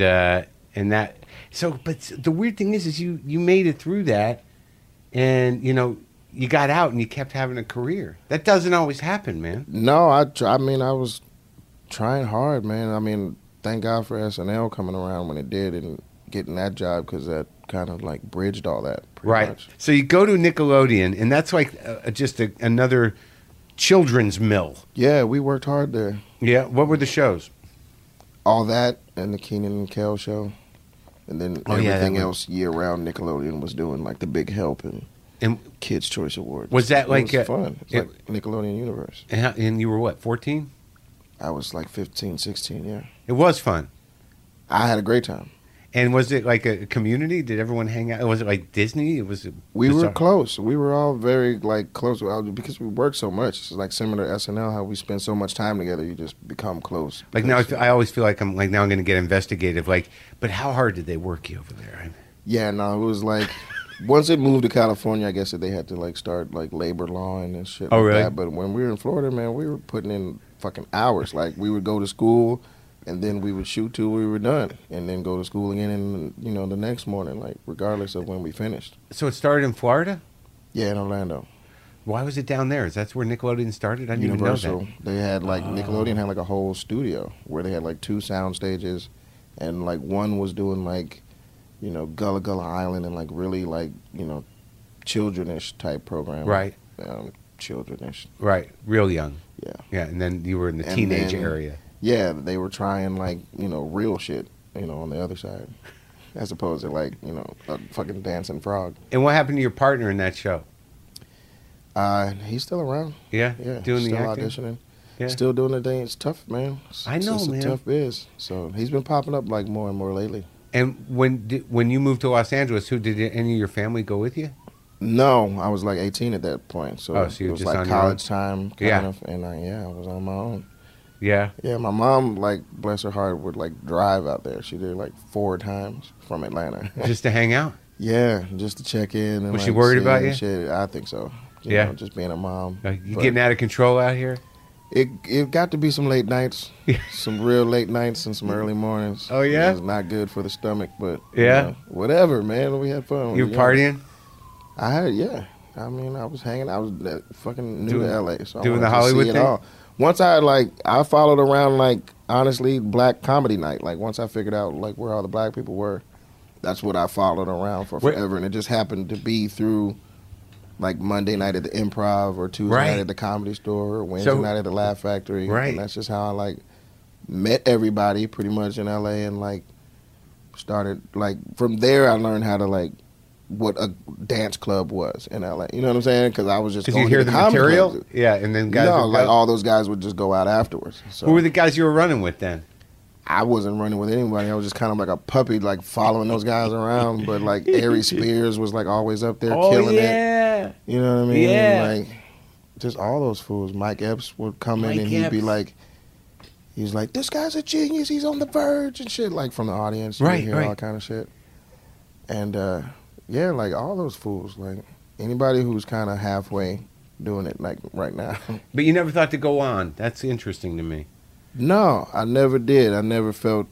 and that. So, but the weird thing is you made it through that, and you got out and you kept having a career. That doesn't always happen, man. No, I was trying hard, man. I mean, thank God for SNL coming around when it did and getting that job because that kind of like bridged all that. Pretty much. So you go to Nickelodeon, and that's like just another children's mill. Yeah, we worked hard there. Yeah. What were the shows? All that and the Keenan and Kel show. And then Oh, yeah, everything that one. else year round Nickelodeon was doing, like the Big Help and And Kids' Choice Awards. Was that It like was fun? It's it- like Nickelodeon Universe. and you were what, 14? I was like 15, 16, yeah. It was fun. I had a great time. And was it like a community? Did everyone hang out? Was it like Disney? It was. We were bizarre. close. We were all very like close because we worked so much. It's like similar to SNL, how we spend so much time together. You just become close. Like now, I always feel like I'm going to get investigative. Like, but how hard did they work you over there? Yeah, no, it was like once it moved to California, I guess that they had to like start like labor law and shit. Oh, like really? That. But when we were in Florida, man, we were putting in fucking hours. Like we would go to school, and then we would shoot till we were done, and then go to school again, and the next morning, like regardless of when we finished. So it started in Florida. Yeah, in Orlando. Why was it down there? Is that where Nickelodeon started? I didn't Universal. even know that. They had like Nickelodeon had like a whole studio where they had like 2 sound stages, and like one was doing like, Gullah Gullah Island and like really like childrenish type program. Right. Childrenish. Right. Real young. Yeah. Yeah. And then you were in the And teenage then- area. Yeah, they were trying like real shit on the other side, as opposed to like a fucking dancing frog. And what happened to your partner in that show? He's still around. Yeah. Yeah, Doing the still acting. auditioning. Yeah. Still doing the thing. It's tough, man. I know, it's man. a tough biz. So he's been popping up like more and more lately. And when you moved to Los Angeles, did any of your family go with you? No, I was like 18 at that point. So, Oh, so you it were was just like on your college time kind Yeah. of. And I was on my own. Yeah. Yeah, my mom, like, bless her heart, would like drive out there. She did it like 4 times from Atlanta. Just to hang out. Yeah, just to check in. And, Was like, she worried see about and you? Shit. I think so. You Yeah. know, just being a mom. You But getting out of control out here? It got to be some late nights, some real late nights and some early mornings. Oh, yeah? It was not good for the stomach, but Yeah? whatever, man. We had fun. You know. partying? I had, yeah. I mean, I was hanging. I was fucking new Doing- to LA, so I doing wanted the to Hollywood see it thing? all. Once I followed around like honestly Black Comedy Night. Like once I figured out like where all the black people were, that's what I followed around for Where- forever. And it just happened to be through like Monday night at the Improv or Tuesday Right. night at the Comedy Store or Wednesday So- night at the Laugh Factory. Right. And that's just how I like met everybody pretty much in LA and like started like from there I learned how to like what a dance club was in LA. You know what I'm saying? Because I was just Because going you hear to the comedy material? clubs. Yeah, and then guys No, would like go. all those guys would just go out afterwards. So Who were the guys you were running with then? I wasn't running with anybody. I was just kind of like a puppy, like following those guys around. But like Ari Spears was like always up there killing it. You know what I mean? Yeah. Like just all those fools. Mike Epps would come in Mike and he'd be Epps. like, he's like, this guy's a genius. He's on the verge and shit. Like from the audience, you Right, hear right. all kind of shit. And yeah, like all those fools. Like anybody who's kind of halfway doing it like right now. But you never thought to go on. That's interesting to me. No, I never did. I never felt,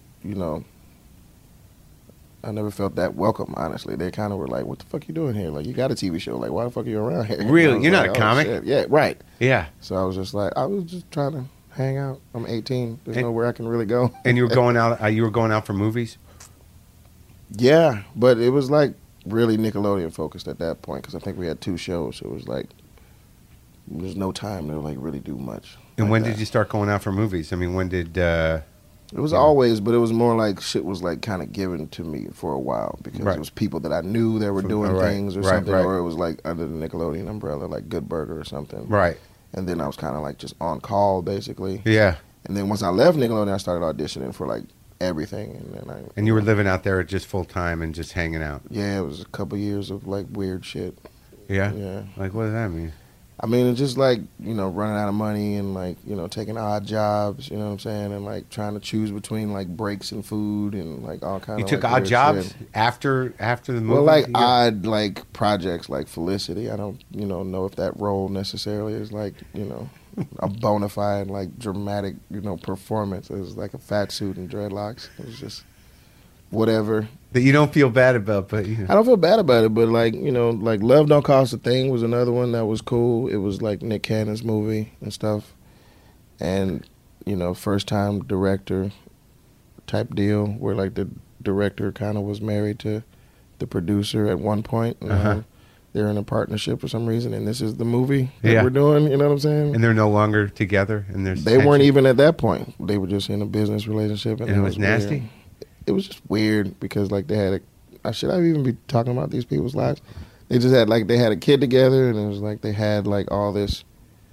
I never felt that welcome, honestly. They kind of were like, what the fuck you doing here? Like, you got a TV show. Like, why the fuck are you around here? Really? You're not like, a comic? Shit. Yeah, right. Yeah. So I was just like, I was just trying to hang out. I'm 18. There's nowhere I can really go. And you were going out. You were going out for movies. Yeah, but it was like really Nickelodeon focused at that point because I think we had 2 shows. So it was like there's no time to like really do much. And like when that. did you start going out for movies? I mean, when did? It was always, but it was more like shit was like kind of given to me for a while because Right. it was people that I knew that were doing right, things or right, something, right. or it was like under the Nickelodeon umbrella, like Good Burger or something. Right. And then I was kind of like just on call basically. Yeah. And then once I left Nickelodeon, I started auditioning for like everything, and then And you were living out there just full time and just hanging out. yeah, it was a couple years of like weird shit. Yeah. Yeah. Like, what does that mean? I mean, it's just like, running out of money and like, taking odd jobs, you know what I'm saying? And like trying to choose between like breaks and food and like all kinds You of took like, odd weird jobs shit. after the movie. Well, like Yeah. odd like projects like Felicity. I don't, know if that role necessarily is like, a bona fide like dramatic, performance. It was like a fat suit and dreadlocks. It was just whatever. That you don't feel bad about, but I don't feel bad about it, but like, like Love Don't Cost a Thing was another one that was cool. It was like Nick Cannon's movie and stuff. And, first time director type deal where like the director kind of was married to the producer at one point. And they're in a partnership for some reason, and this is the movie that we're doing, you know what I'm saying? and they're no longer together, and there's They weren't tension. even at that point. They were just in a business relationship. And it was nasty? weird. It was just weird because like they had should I even be talking about these people's lives? They just had like they had a kid together, and it was like they had like all this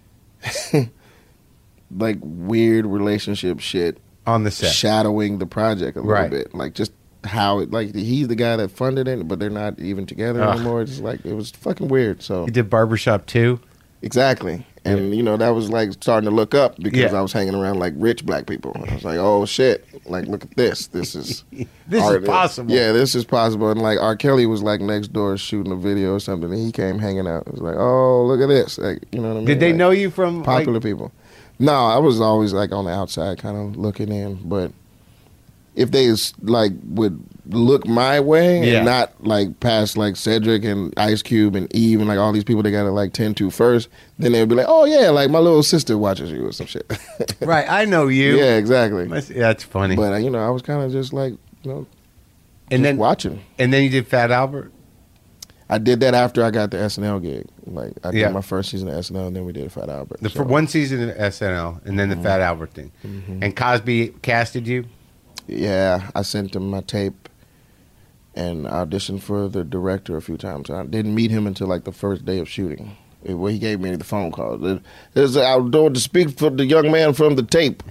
like weird relationship shit on the set. shadowing the project a little Right. bit. Like just how it like he's the guy that funded it, but they're not even together Ugh. anymore. It's like it was fucking weird. So He did Barbershop 2. exactly. And that was like starting to look up because Yeah. I was hanging around like rich black people. I was like, oh shit, like look at this. This is This is possible. Yeah, this is possible. And like R. Kelly was like next door shooting a video or something, and he came hanging out. It was like, oh, look at this. Like, you know what I mean? Did they Like, know you from popular people? No, I was always like on the outside, kind of looking in. But if they like would look my way Yeah. and not like past like Cedric and Ice Cube and Eve and like all these people they gotta like tend to first, then they'd be like, oh yeah, like my little sister watches you or some shit. Right, I know you. Yeah, exactly. That's funny. But I was kind of just like and just then watching. And then you did Fat Albert. I did that after I got the SNL gig. Like I Yeah. did my first season of SNL, and then we did Fat Albert. For one season of SNL, and then the Fat Albert thing. And Cosby casted you. Yeah, I sent him my tape and auditioned for the director a few times. I didn't meet him until like the first day of shooting. He gave me the phone call. There's I'm doing to speak for the young man from the tape.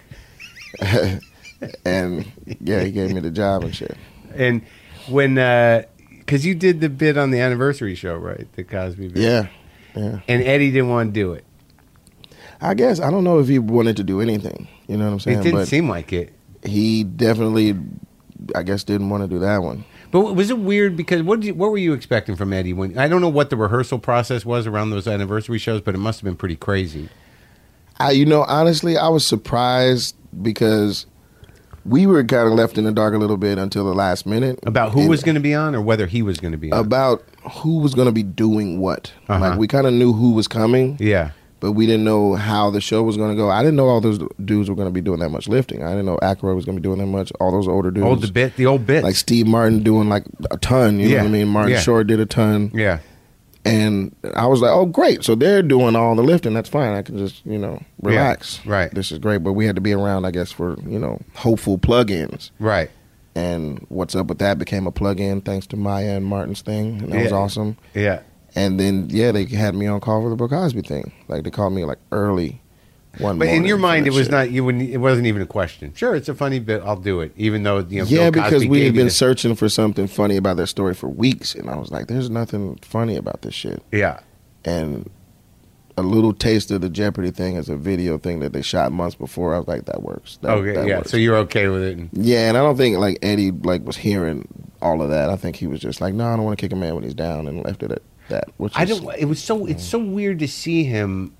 And yeah, he gave me the job and shit. And when, because you did the bit on the anniversary show, right? The Cosby bit. Yeah, yeah. And Eddie didn't want to do it. I guess I don't know if he wanted to do anything. You know what I'm saying? It didn't But seem like it. he definitely, I guess, didn't want to do that one. But was it weird? Because what were you expecting from Eddie? When I don't know what the rehearsal process was around those anniversary shows, but it must have been pretty crazy. Honestly, I was surprised because we were kind of left in the dark a little bit until the last minute. About who And was going to be on or whether he was going to be on? about who was going to be doing what. Uh-huh. Like we kind of knew who was coming, Yeah. but we didn't know how the show was going to go. I didn't know all those dudes were going to be doing that much lifting. I didn't know Aykroyd was going to be doing that much. All those older dudes, The old bit. like Steve Martin doing like a ton. You know Yeah. what I mean? Martin Yeah. Short did a ton. Yeah. And I was like, oh, great. So they're doing all the lifting. That's fine. I can just, relax. Yeah, right. This is great. But we had to be around, I guess, for, hopeful plug-ins. Right. And What's Up With That became a plug-in thanks to Maya and Martin's thing. And that was Yeah. awesome. Yeah. And then, they had me on call for the Bill Cosby thing. Like, they called me, like, early one But morning. in your for mind, that it was shit. not. It wasn't even a question. Sure, it's a funny bit. I'll do it, even though Yeah, Bill because Cosby we gave had you been the- searching for something funny about their story for weeks. And I was like, there's nothing funny about this shit. Yeah. And a little taste of the Jeopardy thing is a video thing that they shot months before. I was like, that works. That Yeah. works. So you're okay with it. Yeah, and I don't think like Eddie like was hearing all of that. I think he was just like, no, I don't want to kick a man when he's down, and left it at that. Which I is, don't. It was so. It's so weird to see him,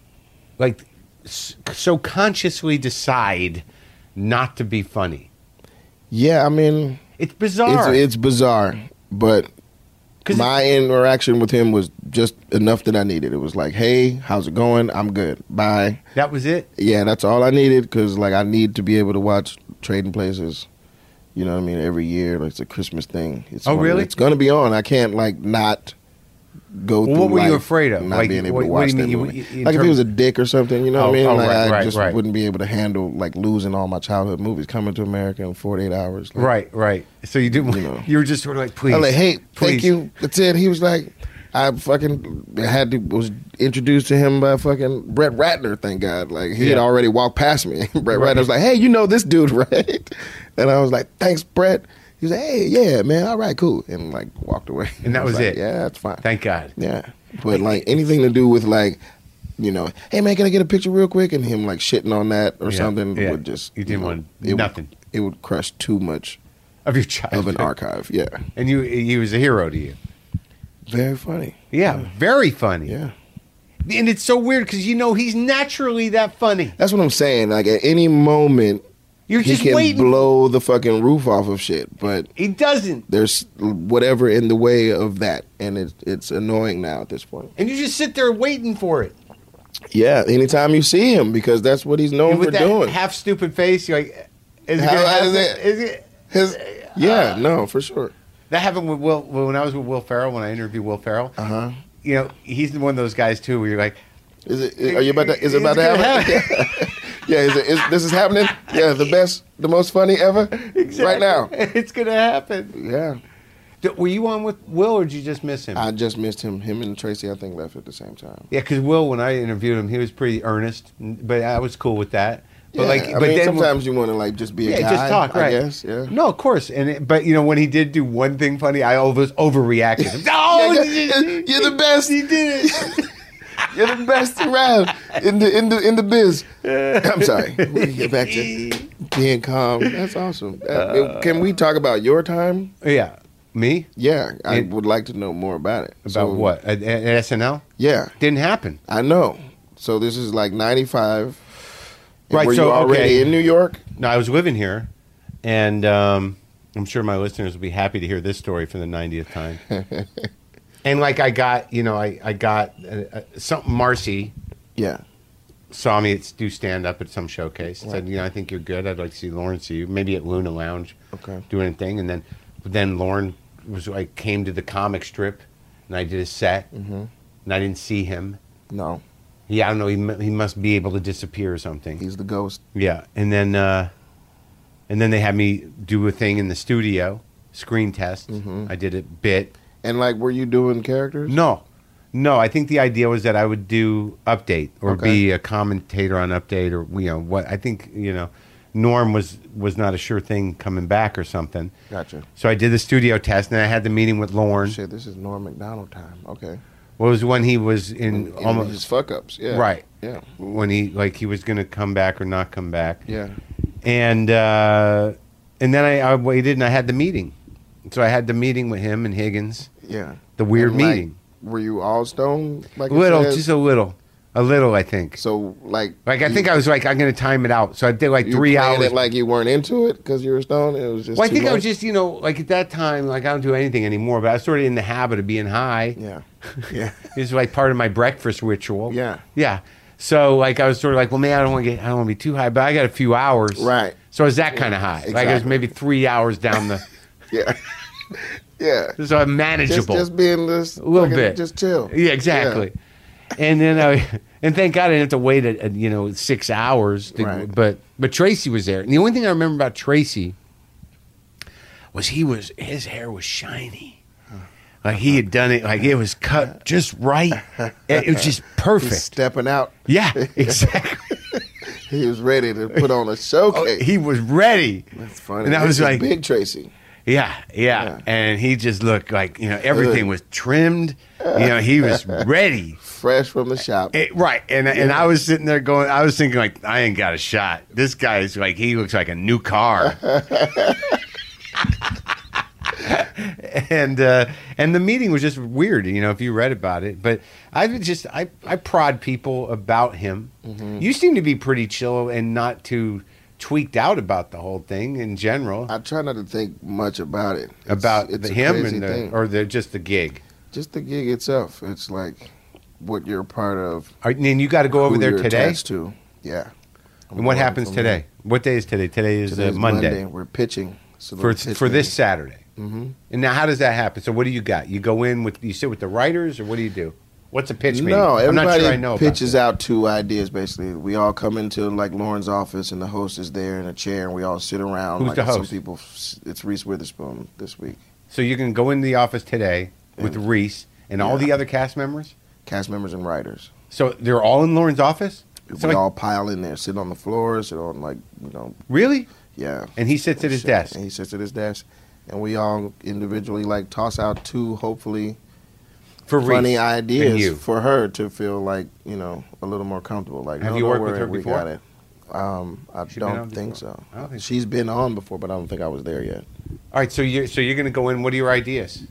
like, so consciously decide not to be funny. Yeah, I mean, It's bizarre. it's bizarre, but 'Cause my interaction with him was just enough that I needed. It was like, hey, how's it going? I'm good. Bye. That was it. Yeah, that's all I needed because, like, I need to be able to watch Trading Places. You know what I mean? Every year, like, it's a Christmas thing. It's Really? It's going to be on. I can't, like, not go Well, through what were you life afraid of? not Like, being able what to do watch you that mean? movie. In Like, if he terms- was a dick or something, you know what I mean? Oh, Like, right, I right, just right. wouldn't be able to handle, like, losing all my childhood movies, Coming to America in 48 hours. Like, Right. So you didn't. You know. You were just sort of like, please. I was like, hey, please. thank you. That's it. He was like, I fucking was introduced to him by fucking Brett Ratner, thank God. Like, he had Yeah. already walked past me. Brett Right. Ratner was like, hey, you know this dude, right? And I was like, thanks, Brett. He was like, hey, yeah, man, all right, cool. And, like, walked away. And that I was like, it? Yeah, that's fine. Thank God. Yeah. But, like, anything to do with, like, you know, hey, man, can I get a picture real quick? And him, like, shitting on that or Yeah, something yeah. would just... You didn't want it nothing. It would crush too much Of your child. of an archive. Yeah. And he was a hero to you. Very funny. Yeah, very funny. Yeah. And it's so weird because he's naturally that funny. That's what I'm saying. Like, at any moment, You're he just can waiting. blow the fucking roof off of shit, but He doesn't. there's whatever in the way of that, and it's annoying now at this point. And you just sit there waiting for it. Yeah, anytime you see him, because that's what he's known With for that doing. half stupid face, you're like, is it How- gonna how happen? is it? Is it? His, yeah, no, for sure. That happened with Will when I was with Will Ferrell. When I interviewed Will Ferrell, Uh-huh. He's one of those guys too, where you're like, Is it? Are you about to? Is it about to It's gonna happen? Yeah. This is happening? Yeah, the most funny ever, right now. it's gonna happen. Yeah, Were you on with Will, or did you just miss him? I just missed him. Him and Tracy, I think, left at the same time. Yeah, because Will, when I interviewed him, he was pretty earnest, but I was cool with that. But Yeah, I mean, sometimes you want to like just be a guy. just talk, right? I guess. Yeah. No, of course. But when he did do one thing funny, I was overreacted. Oh, Oh, you're the best. He did it. You're the best around in the biz. I'm sorry. We can get back to being calm. That's awesome. Can we talk about your time? Yeah, me Yeah, I It- would like to know more about it. about So, what at SNL Yeah, didn't happen. I know. So this is like 95. And Right, Were so, you already okay. in New York? No, I was living here, and I'm sure my listeners will be happy to hear this story for the 90th time. And like I got something. Marcy Yeah. saw me do stand up at some showcase. Said, I think you're good. I'd like to see Lauren see you. Maybe at Luna Lounge. Okay. Doing a thing, and then Lauren came to the comic strip, and I did a set, and I didn't see him. No, I don't know. He must be able to disappear or something. he's the ghost. Yeah, and then they had me do a thing in the studio, screen test. I did a bit. And like, were you doing characters? No. I think the idea was that I would do Update or Okay. be a commentator on Update or what. I think Norm was not a sure thing coming back or something. Gotcha. So I did the studio test, and I had the meeting with Lauren. Shit, this is Norm Macdonald time. Okay. What was when he was in In almost his fuck ups. Yeah. right Yeah. when he was going to come back or not come back. Yeah. And then I waited and I had the meeting. So I had the meeting with him and Higgins. Yeah. The weird And, like, meeting. Were you all stoned? Like it Little, says? just a little, I think. So like. I think I was like, I'm going to time it out. So I did like you 3 playing hours. It like you weren't into it because you were stoned. It was just. Well, I too think I much? was just, like at that time, like I don't do anything anymore, but I was sort of in the habit of being high. Yeah. Yeah. This is like part of my breakfast ritual. Yeah. Yeah. So like I was sort of like, well, man, I don't want to be too high, but I got a few hours. Right. So I was that kind of high. Like I was exactly. maybe 3 hours down the. Yeah. Yeah. So I'm manageable. Just being this A little fucking- bit. Just chill. Yeah, exactly. And then and thank God I didn't have to wait 6 hours. Right. But Tracy was there. And the only thing I remember about Tracy was his hair was shiny. Like he had done it, like it was cut just right. It was just He's perfect. stepping out. Yeah, exactly. He was ready to put on a showcase. He was ready. That's funny. And I This was is like, Big Tracy. yeah. And he just looked like, everything was trimmed. He was ready. Fresh from the shop. Right. And I was sitting there I was thinking like, I ain't got a shot. This guy's like, he looks like a new car. and the meeting was just weird. You know, if you read about it, but I prod people about him. Mm-hmm. You seem to be pretty chill and not too tweaked out about the whole thing in general. I try not to think much about it. It's him and just the gig. Just the gig itself. It's like what you're a part of. And you got to go over there today. To. Yeah. And what happens today? What day is today? Today's Monday. We're pitching for this Saturday. Mm-hmm. And now, how does that happen? So, what do you got? You go in you sit with the writers, or what do you do? What's a pitch meeting? No, everybody I'm not sure I know pitches out 2 ideas. Basically, we all come into like Lauren's office, and the host is there in a chair, and we all sit around. Who's the host? Some people, it's Reese Witherspoon this week. So you can go into the office today with Reese and all the other cast members. Cast members and writers. So they're all in Lauren's office. We all pile in there, sit on the floor, sit on Really? Yeah. And he sits at his desk. And he sits at his desk, and we all individually toss out 2, hopefully, funny ideas for her to feel like a little more comfortable. Like, have you worked with her we before? Got it. I don't think so. She's been on before, but I don't think I was there yet. All right, so you're going to go in. What are your ideas?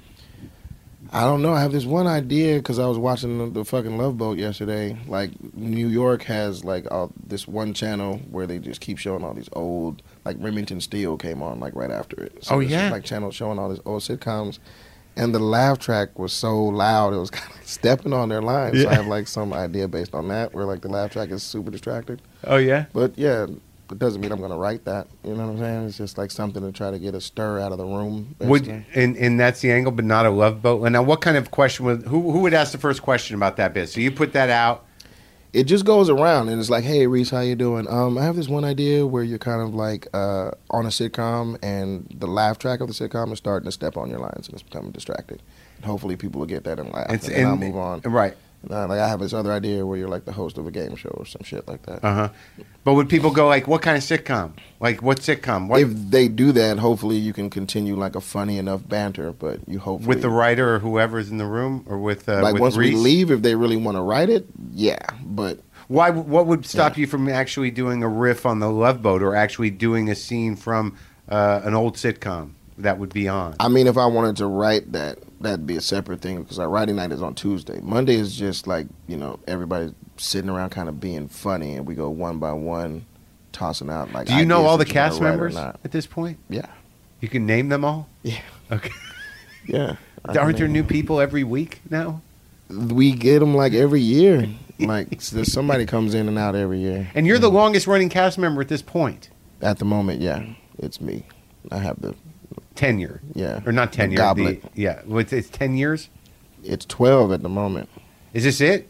I don't know. I have this one idea because I was watching the fucking Love Boat yesterday. Like, New York has this one channel where they just keep showing all these old, like Remington Steele came on right after it. So channel showing all these old sitcoms, and the laugh track was so loud it was kind of stepping on their lines. Yeah. So I have some idea based on that where the laugh track is super distracted. Oh yeah. But yeah. It doesn't mean I'm going to write that. You know what I'm saying? It's just something to try to get a stir out of the room. And that's the angle, but not a Love Boat. And now, what kind of question who would ask the first question about that bit? So you put that out. It just goes around, and it's like, hey, Reese, how you doing? I have this one idea where you're kind of on a sitcom, and the laugh track of the sitcom is starting to step on your lines, and it's becoming distracted. And hopefully people will get that and laugh, and I'll move on. Right. I have this other idea where you're the host of a game show or some shit like that. Uh-huh. But would people go what kind of sitcom? What sitcom? If they do that, hopefully you can continue a funny enough banter, but you hopefully... With the writer or whoever's in the room, or with with once Reese? We leave, if they really want to write it, yeah, but... What would stop you from actually doing a riff on the Love Boat or actually doing a scene from an old sitcom that would be on? I mean, if I wanted to write that, that'd be a separate thing because our writing night is on Tuesday. Monday is just everybody sitting around kind of being funny, and we go one by one, tossing out Do you know all the cast members at this point? Yeah. You can name them all? Yeah. Okay. Yeah. Aren't there new people every week now? We get them every year. There's somebody comes in and out every year. And you're the longest running cast member at this point? At the moment, yeah. It's me. I have the... Tenure. Yeah. Or not tenure. Goblet. It's 10 years? It's 12 at the moment. Is this it?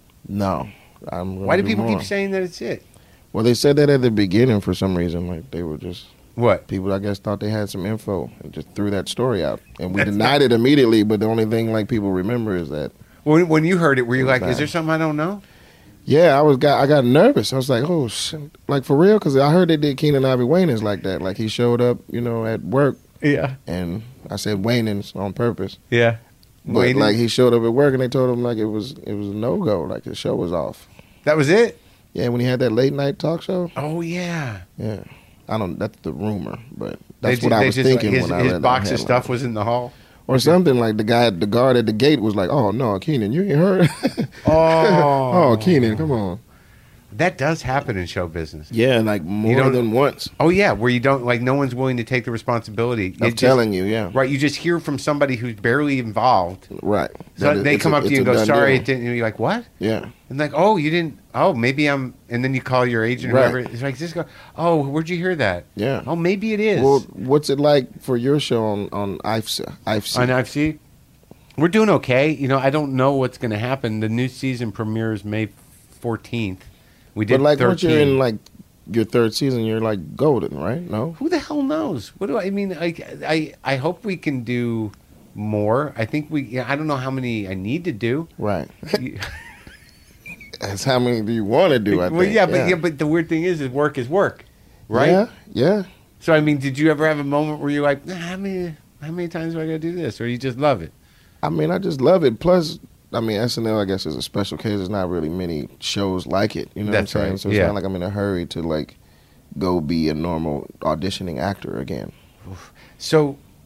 No. Why do people keep saying that it's it? Well, they said that at the beginning for some reason. They were just... What? People, I guess, thought they had some info and just threw that story out. And we denied it immediately, but the only thing people remember is that... When you heard it, were you is there something I don't know? Yeah, I got nervous. I was like, oh, shit. For real? Because I heard they did Keenan Ivory Wayans like that. He showed up, at work. Yeah. And I said Wayans on purpose. Yeah. But he showed up at work and they told him it was a no-go. The show was off. That was it? Yeah, when he had that late night talk show. Oh, yeah. Yeah. That's the rumor, but that's what I was thinking when I read that. His box of stuff was in the hall? Or something the guard at the gate was like, oh, no, Keenan, you ain't heard? Oh, Keenan, come on. That does happen in show business. Yeah, more than once. Oh, yeah, where you don't, no one's willing to take the responsibility. I'm telling you, yeah. Right, you just hear from somebody who's barely involved. Right. So they come up to you and go, sorry, it didn't. And you're like, what? Yeah. And oh, you didn't, maybe I'm, and then you call your agent or whoever. It's like, just go, where'd you hear that? Yeah. Oh, maybe it is. Well, what's it like for your show on IFC? On IFC? We're doing okay. I don't know what's going to happen. The new season premieres May 14th. We did 13. Once you're in your third season, you're golden, right? No? Who the hell knows? What do I mean? I hope we can do more. I think I don't know how many I need to do. Right. That's how many do you want to do, I think. Well, but the weird thing is work, right? Yeah. So, I mean, did you ever have a moment where you're like, how many times do I got to do this? Or you just love it? I mean, I just love it. Plus, SNL, I guess, is a special case. There's not really many shows like it. You know That's what I'm saying? right. So it's not like I'm in a hurry to, go be a normal auditioning actor again. So,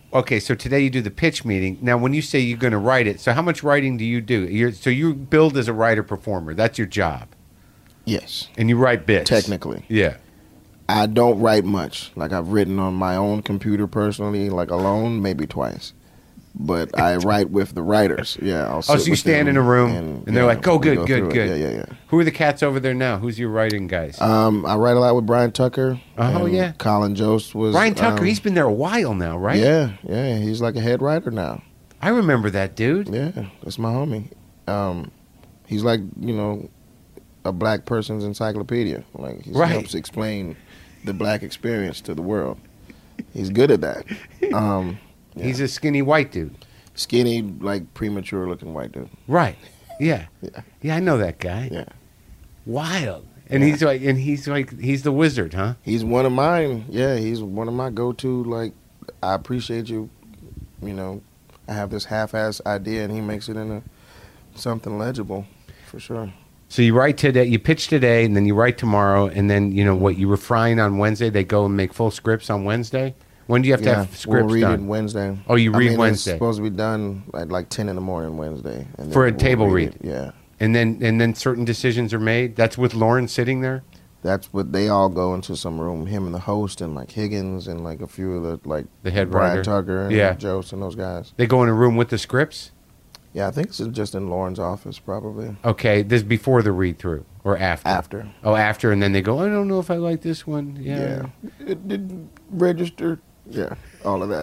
okay, so today you do the pitch meeting. Now, when you say you're going to write it, so how much writing do you do? So you build as a writer-performer. That's your job. Yes. And you write bits. Technically. Yeah. I don't write much. Like, I've written on my own computer personally, like alone, maybe twice. But I write with the writers. Yeah. I'll sit so you with stand them in a room, and they're like, we good. through it. Yeah. Who are the cats over there now? Who's your writing guys? I write a lot with Brian Tucker. Oh, and yeah. Colin Jost was... Brian Tucker, he's been there a while now, right? Yeah. He's like a head writer now. I remember that dude. Yeah, that's my homie. He's like, a black person's encyclopedia. Like, he helps explain the black experience to the world. He's good at that. Yeah. He's a skinny white dude. Skinny, like premature looking white dude. Right. Yeah. Yeah. I know that guy. Yeah. Wild. And he's he's the wizard, huh? He's one of mine. Yeah, he's one of my go-to. Like, I appreciate you. I have this half-ass idea, and he makes it into something legible, for sure. So you write today, you pitch today, and then you write tomorrow, and then what you refine on Wednesday. They go and make full scripts on Wednesday. When do you have to have scripts we'll read done? it Wednesday. Oh, you read Wednesday. It's supposed to be done at like 10 in the morning Wednesday. And for a table read. Yeah. And then certain decisions are made. That's with Lauren sitting there. That's what they all go into some room. Him and the host and like Higgins and like a few of the head Brian writer. Tucker and Jost and those guys. They go in a room with the scripts. Yeah, I think it's just in Lauren's office probably. Okay, this is before the read through or after. After. Oh, after, and then they go. I don't know if I like this one. Yeah. It didn't register. Yeah, all of that.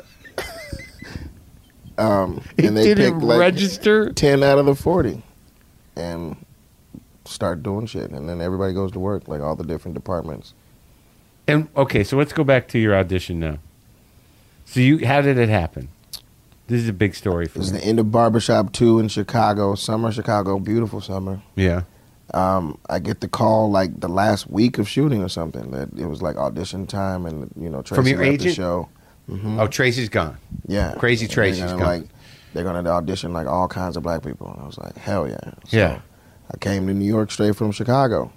And they didn't picked like register 10 out of the 40 and start doing shit, and then everybody goes to work, like all the different departments. And okay, so let's go back to your audition now. So how did it happen? This is a big story for It was me. the end of Barbershop 2 in Chicago, summer Chicago, beautiful summer. Yeah. I get the call like the last week of shooting or something that it was like audition time, and Tracy From your left agent? the show. Mm-hmm. Oh, Tracy's gone. Yeah, Crazy Tracy's gone. They're gonna audition like all kinds of black people, and I was like, hell yeah. So Yeah. I came to New York straight from Chicago,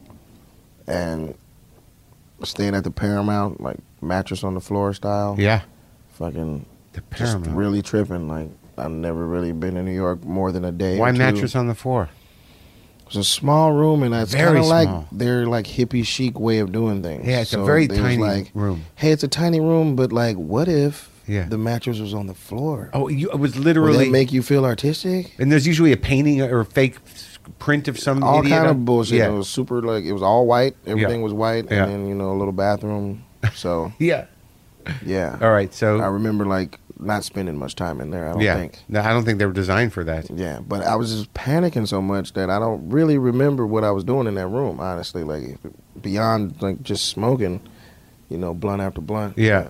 and staying at the Paramount, like mattress on the floor style. Yeah. Fucking The just Paramount. really tripping. Like, I've never really been in New York more than a day. Why or two. mattress on the floor? It's a small room, and it's Very kind of like small. their like hippie chic way of doing things. Yeah, it's a So very it was tiny like, room. Hey, it's a tiny room, but like, what if Yeah. the mattress was on the floor? Oh, it was Would literally. that make you feel artistic? And there's usually a painting or a fake print of some All idiot. kind of bullshit. Yeah. It was super like it was all white. Everything was white, Yeah. and then a little bathroom. So Yeah. yeah. All right. So I remember like not spending much time in there. I don't yeah. think. No, I don't think they were designed for that. Yeah, but I was just panicking so much that I don't really remember what I was doing in that room. Honestly, like beyond like just smoking, blunt after blunt. Yeah.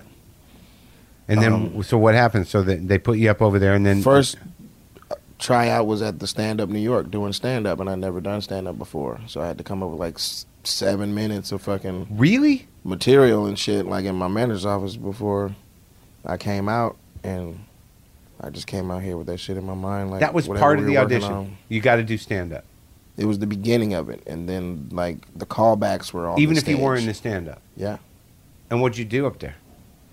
And then, so what happened? So they put you up over there, and then First tryout was at the Stand Up New York doing stand up, and I'd never done stand up before, so I had to come up with like 7 minutes of fucking really material and shit, like in my manager's office before I came out, and I just came out here with that shit in my mind. Like that was whatever part of we the were working audition. on. You got to do stand up, It was the beginning of it, and then like the callbacks were on. even the if you stage. weren't in the stand up. Yeah, And what'd you do up there?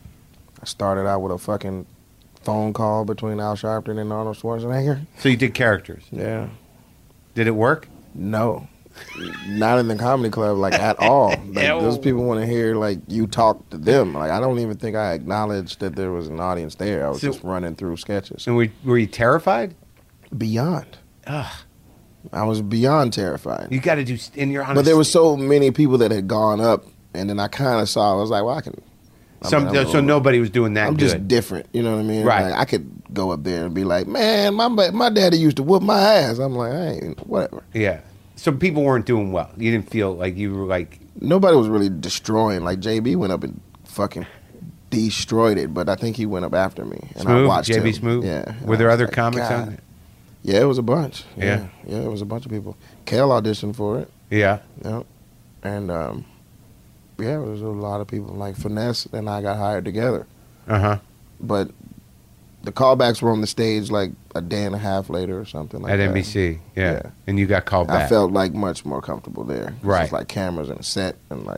I started out with a fucking phone call between Al Sharpton and Arnold Schwarzenegger. So you did characters. Yeah, Did it work? no, not in the comedy club, like at all. Like those people want to hear like you talk to them. Like I don't even think I acknowledged that there was an audience there. I was So- just running through sketches. And were you terrified? Beyond, Ugh. I was beyond terrified. You got to do. And you're on. But there was so many people that had gone up, and then I kind of saw. I was like, well, I can. so nobody was doing that. I'm good. just different, you know what I mean? Right. Like, I could go up there and be like, man, my daddy used to whoop my ass. I'm like, hey, whatever. Yeah. So people weren't doing well. You didn't feel like you were like. Nobody was really destroying. Like JB went up and fucking destroyed it, but I think he went up after me, and Smooth? I watched JB him. Smooth? Yeah. And Were I there was other like, comics God. on it? Yeah, it was a bunch. Yeah? Yeah, it was a bunch of people. Kale auditioned for it. Yeah. Yep. And yeah, there was a lot of people. Like Finesse and I got hired together. Uh-huh. But the callbacks were on the stage like a day and a half later or something like At that. NBC. Yeah. Yeah. And you got called back. I felt like much more comfortable there. Right. It's like cameras and a set and like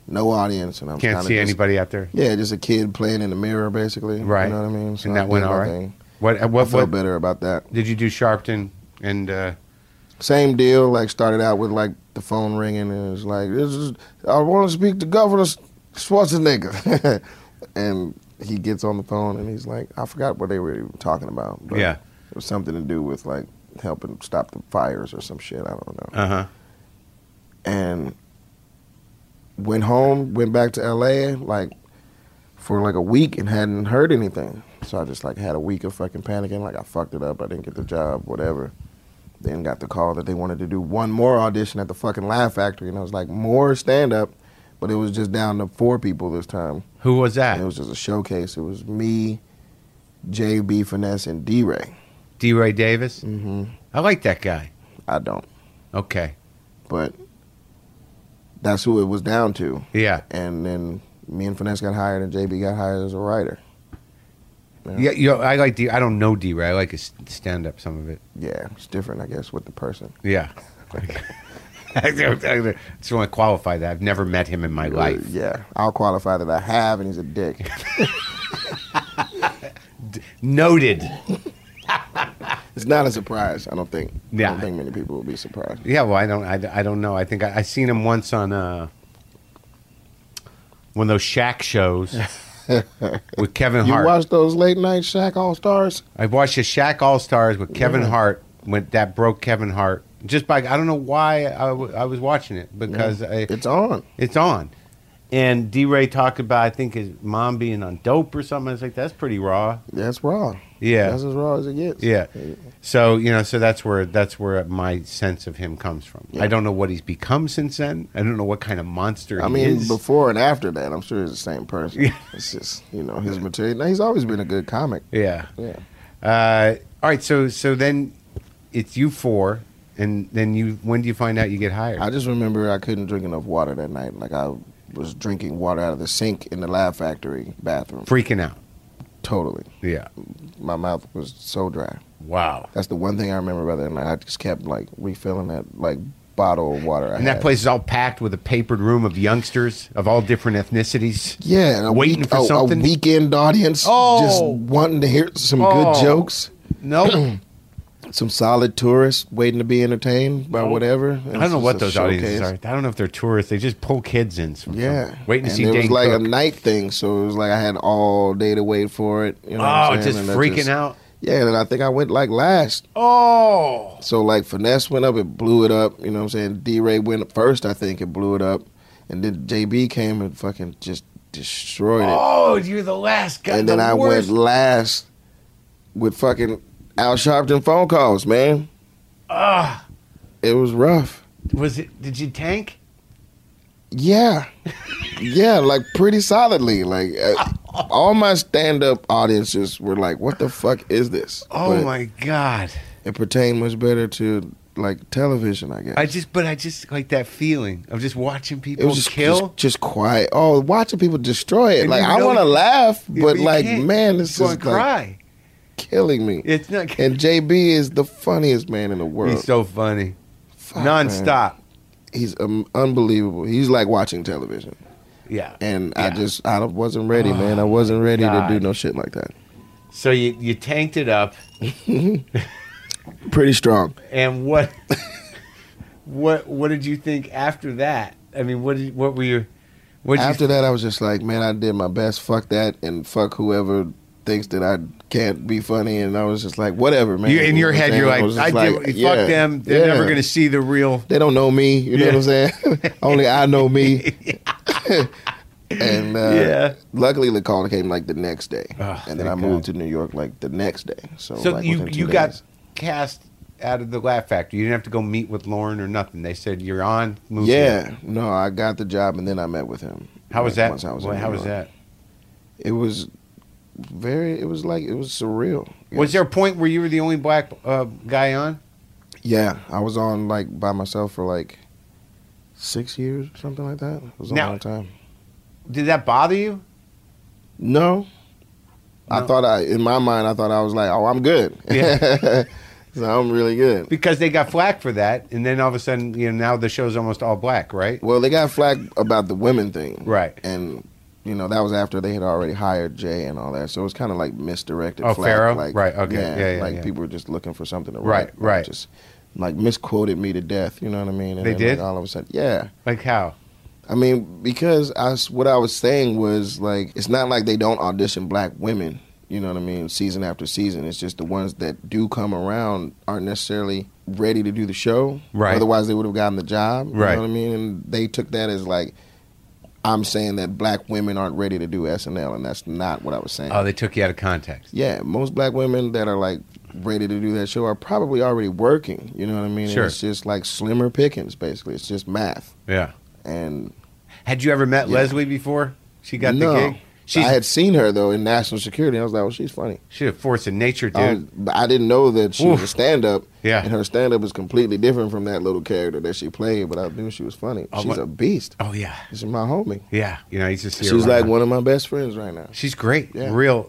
no audience, and I'm Can't kinda see just, anybody out there. Yeah, just a kid playing in the mirror, basically. Right. You know what I mean? So And that I went did my all right? thing. What I felt better about that. did you do Sharpton and Same deal. Like started out with like the phone ringing, and it was like, I want to speak to Governor Schwarzenegger, and he gets on the phone and he's like, I forgot what they were even talking about. But Yeah. it was something to do with like helping stop the fires or some shit. I don't know. And went home, went back to LA like for like a week and hadn't heard anything. So I just like had a week of fucking panicking, like I fucked it up, I didn't get the job, whatever. Then got the call that they wanted to do one more audition at the fucking Laugh Factory, and I was like, more stand up, but it was just down to 4 people this time. who was that? And it was just a showcase. It was me, JB Finesse, and D-Ray. D. Ray Davis. Mm-hmm. I like that guy. I don't, Okay. but that's who it was down to. Yeah. And then me and Finesse got hired, and JB got hired as a writer. Yeah. I like I don't know D. Ray. I like his stand up. Some of it. Yeah, it's different, I guess, with the person. Yeah. I just want to qualify that. I've never met him in my life. Yeah, I'll qualify that I have, and he's a dick. Noted. It's not a surprise, I don't think. Yeah. I don't think many people will be surprised. Yeah. Well, I don't know. I think I seen him once on one of those Shaq shows with Kevin You Hart. watch those late night Shaq All Stars? I watched the Shaq All Stars with Kevin Hart. That broke Kevin Hart. Just by I don't know why I was watching it because It's on. it's on. And D. Ray talked about I think his mom being on dope or something. I was like, that's pretty raw. That's raw. Yeah. That's as raw as it gets. Yeah. So so that's where my sense of him comes from. Yeah. I don't know what he's become since then. I don't know what kind of monster I he mean, is. before and after that, I'm sure he's the same person. Yeah. It's just, his material. Now, he's always been a good comic. Yeah. Yeah. All right. So then it's you 4, and then when do you find out you get hired? I just remember I couldn't drink enough water that night. Like, I was drinking water out of the sink in the Laugh Factory bathroom. Freaking out. Totally. Yeah. My mouth was so dry. Wow. That's the one thing I remember about that night. I just kept, like, refilling that, like, bottle of water I And had. that place is all packed with a papered room of youngsters of all different ethnicities. Yeah, and Waiting for something? A weekend audience just wanting to hear some good jokes. No. Some solid tourists waiting to be entertained by whatever. I don't know what those audiences are. I don't know if they're tourists. They just pull kids in. Yeah. Waiting to and see it Dane was like Cook. a night thing, so it was like I had all day to wait for it. You know what I'm saying? Just And I freaking out. Yeah, and I think I went like last. Oh. So like Finesse went up, it blew it up. You know what I'm saying? D-Ray went up first, I think, it blew it up. And then JB came and fucking just destroyed it. Oh, you're the last guy. And then I went last with fucking Al Sharpton phone calls, man. It was rough. Did you tank? Yeah. Yeah, like pretty solidly. Like all my stand-up audiences were like, what the fuck is this? Oh But my God. it pertained much better to like television, I guess. I just like that feeling of just watching it people was just, kill. just quiet. Oh, watching people destroy it. And Like you I know want to you- laugh, Yeah, but you like, can't. man, this You're is gonna like cry. killing me. It's not. And JB is the funniest man in the world. He's so funny, Fuck, man. nonstop. He's unbelievable. He's like watching television. Yeah. And Yeah. I wasn't ready, man. I wasn't ready God. to do no shit like that. So you tanked it up, Pretty strong. and what did you think after that? I mean, what were you? After that, I was just like, man, I did my best. Fuck that, and fuck whoever thinks that I can't be funny. And I was just like, whatever, man. in your You know head, what you're I'm like, saying? I was did. just like, Fuck them. They're never going to see the real. They don't know me. You know what I'm saying? Only I know me. And luckily, the call came like the next day, and then I moved to New York like the next day. So like, you within 2 got days. cast out of the Laugh Factory. You didn't have to go meet with Lauren or nothing. They said you're on. Move Yeah, here. no, I got the job, and then I met with him. How was that? Once I was in How New was York. that? It was it was surreal. Was Yes. there a point where you were the only black guy on? Yeah, I was on like by myself for like 6 years or something like that. It was a Now- long time. Did that bother you? No. I No. thought in my mind, I thought I was like, oh, I'm good. Yeah. So I'm really good. Because they got flack for that, and then all of a sudden, now the show's almost all black, right? Well, they got flack about the women thing. Right. And, that was after they had already hired Jay and all that. So it was kind of like misdirected flack. Pharaoh? Like, Right, okay. Yeah. people were just looking for something to Right, write. right. Just, misquoted me to death, you know what I mean? And They then, did? all of a sudden, yeah. Like how? I mean, because what I was saying was, it's not like they don't audition black women, you know what I mean, season after season. It's just the ones that do come around aren't necessarily ready to do the show. Right. Otherwise, they would have gotten the job. You Right. know what I mean? And they took that as, I'm saying that black women aren't ready to do SNL, and that's not what I was saying. Oh, they took you out of context. Yeah, most black women that are, ready to do that show are probably already working, you know what I mean? Sure. And it's just, slimmer pickings, basically. It's just math. Yeah. And Had you ever met Yeah. Leslie before she got no. the gig? I had seen her, though, in National Security. I was like, well, she's funny. She's a force of nature, dude. But I didn't know that she was Oof. a stand-up. Yeah. And her stand-up is completely different from that little character that she played, but I knew she was funny. Oh, She's what- a beast. Oh, yeah. She's my homie. Yeah. I used to see her. She's around. like one of my best friends right now. She's great. Yeah. Real,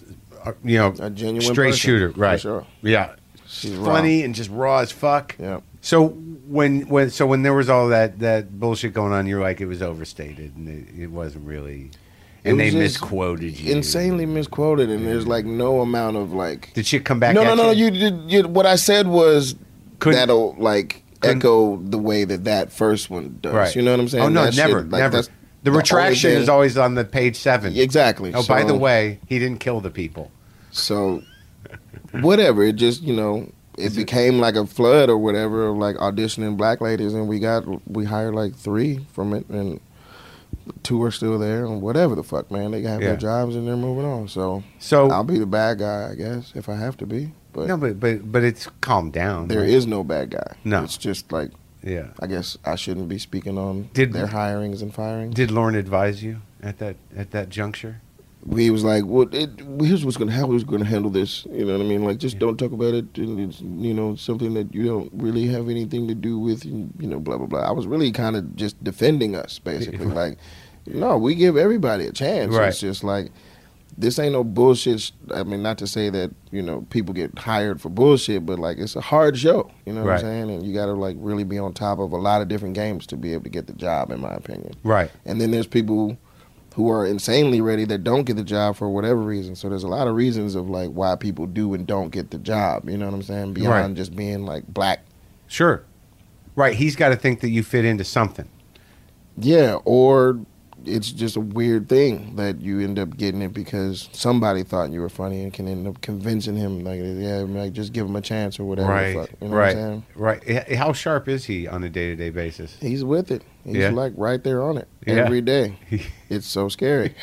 A genuine straight person, shooter. for Right. sure. Yeah. She's Funny and just raw as fuck. Yeah. So when there was all that bullshit going on, you're like, it was overstated and it wasn't really, and It they was just misquoted you. Insanely misquoted, and there's no amount of Did shit come back? No, at no, no. you? You what I said was Couldn't- that'll echo the way that first one does. Right. You know what I'm saying? Oh no, That never, shit, never. that's The only retraction thing- is always on the page 7. Exactly. Oh, by So- the way, he didn't kill the people. So, whatever. It just it became like a flood or whatever of auditioning black ladies, and we hired 3 from it, and 2 are still there, and whatever the fuck, man. They have Yeah. their jobs and they're moving on. So So I'll be the bad guy, I guess, if I have to be. But no, but it's calmed down. there right? is no bad guy. No. It's just Yeah. I guess I shouldn't be speaking on Did- their hirings and firings. Did Lauren advise you at that juncture? He was like, "Well, here's how we're going to handle this." You know what I mean? Just don't talk about it. It's something that you don't really have anything to do with. Blah blah blah. I was really kind of just defending us, basically. No, we give everybody a chance. Right. It's just this ain't no bullshit. I mean, not to say that people get hired for bullshit, but it's a hard show. You know what Right. I'm saying? And you got to really be on top of a lot of different games to be able to get the job, in my opinion. Right. And then there's people who are insanely ready that don't get the job for whatever reason. So there's a lot of reasons of why people do and don't get the job. You know what I'm saying? Beyond Right. just being black. Sure. Right. He's got to think that you fit into something. Yeah, or it's just a weird thing that you end up getting it because somebody thought you were funny and can end up convincing him just give him a chance or whatever. Right. The fuck. You know right. what I'm saying? Right. How sharp is he on a day-to-day basis? He's with it. He's Yeah. right there on it Yeah. every day. It's so scary.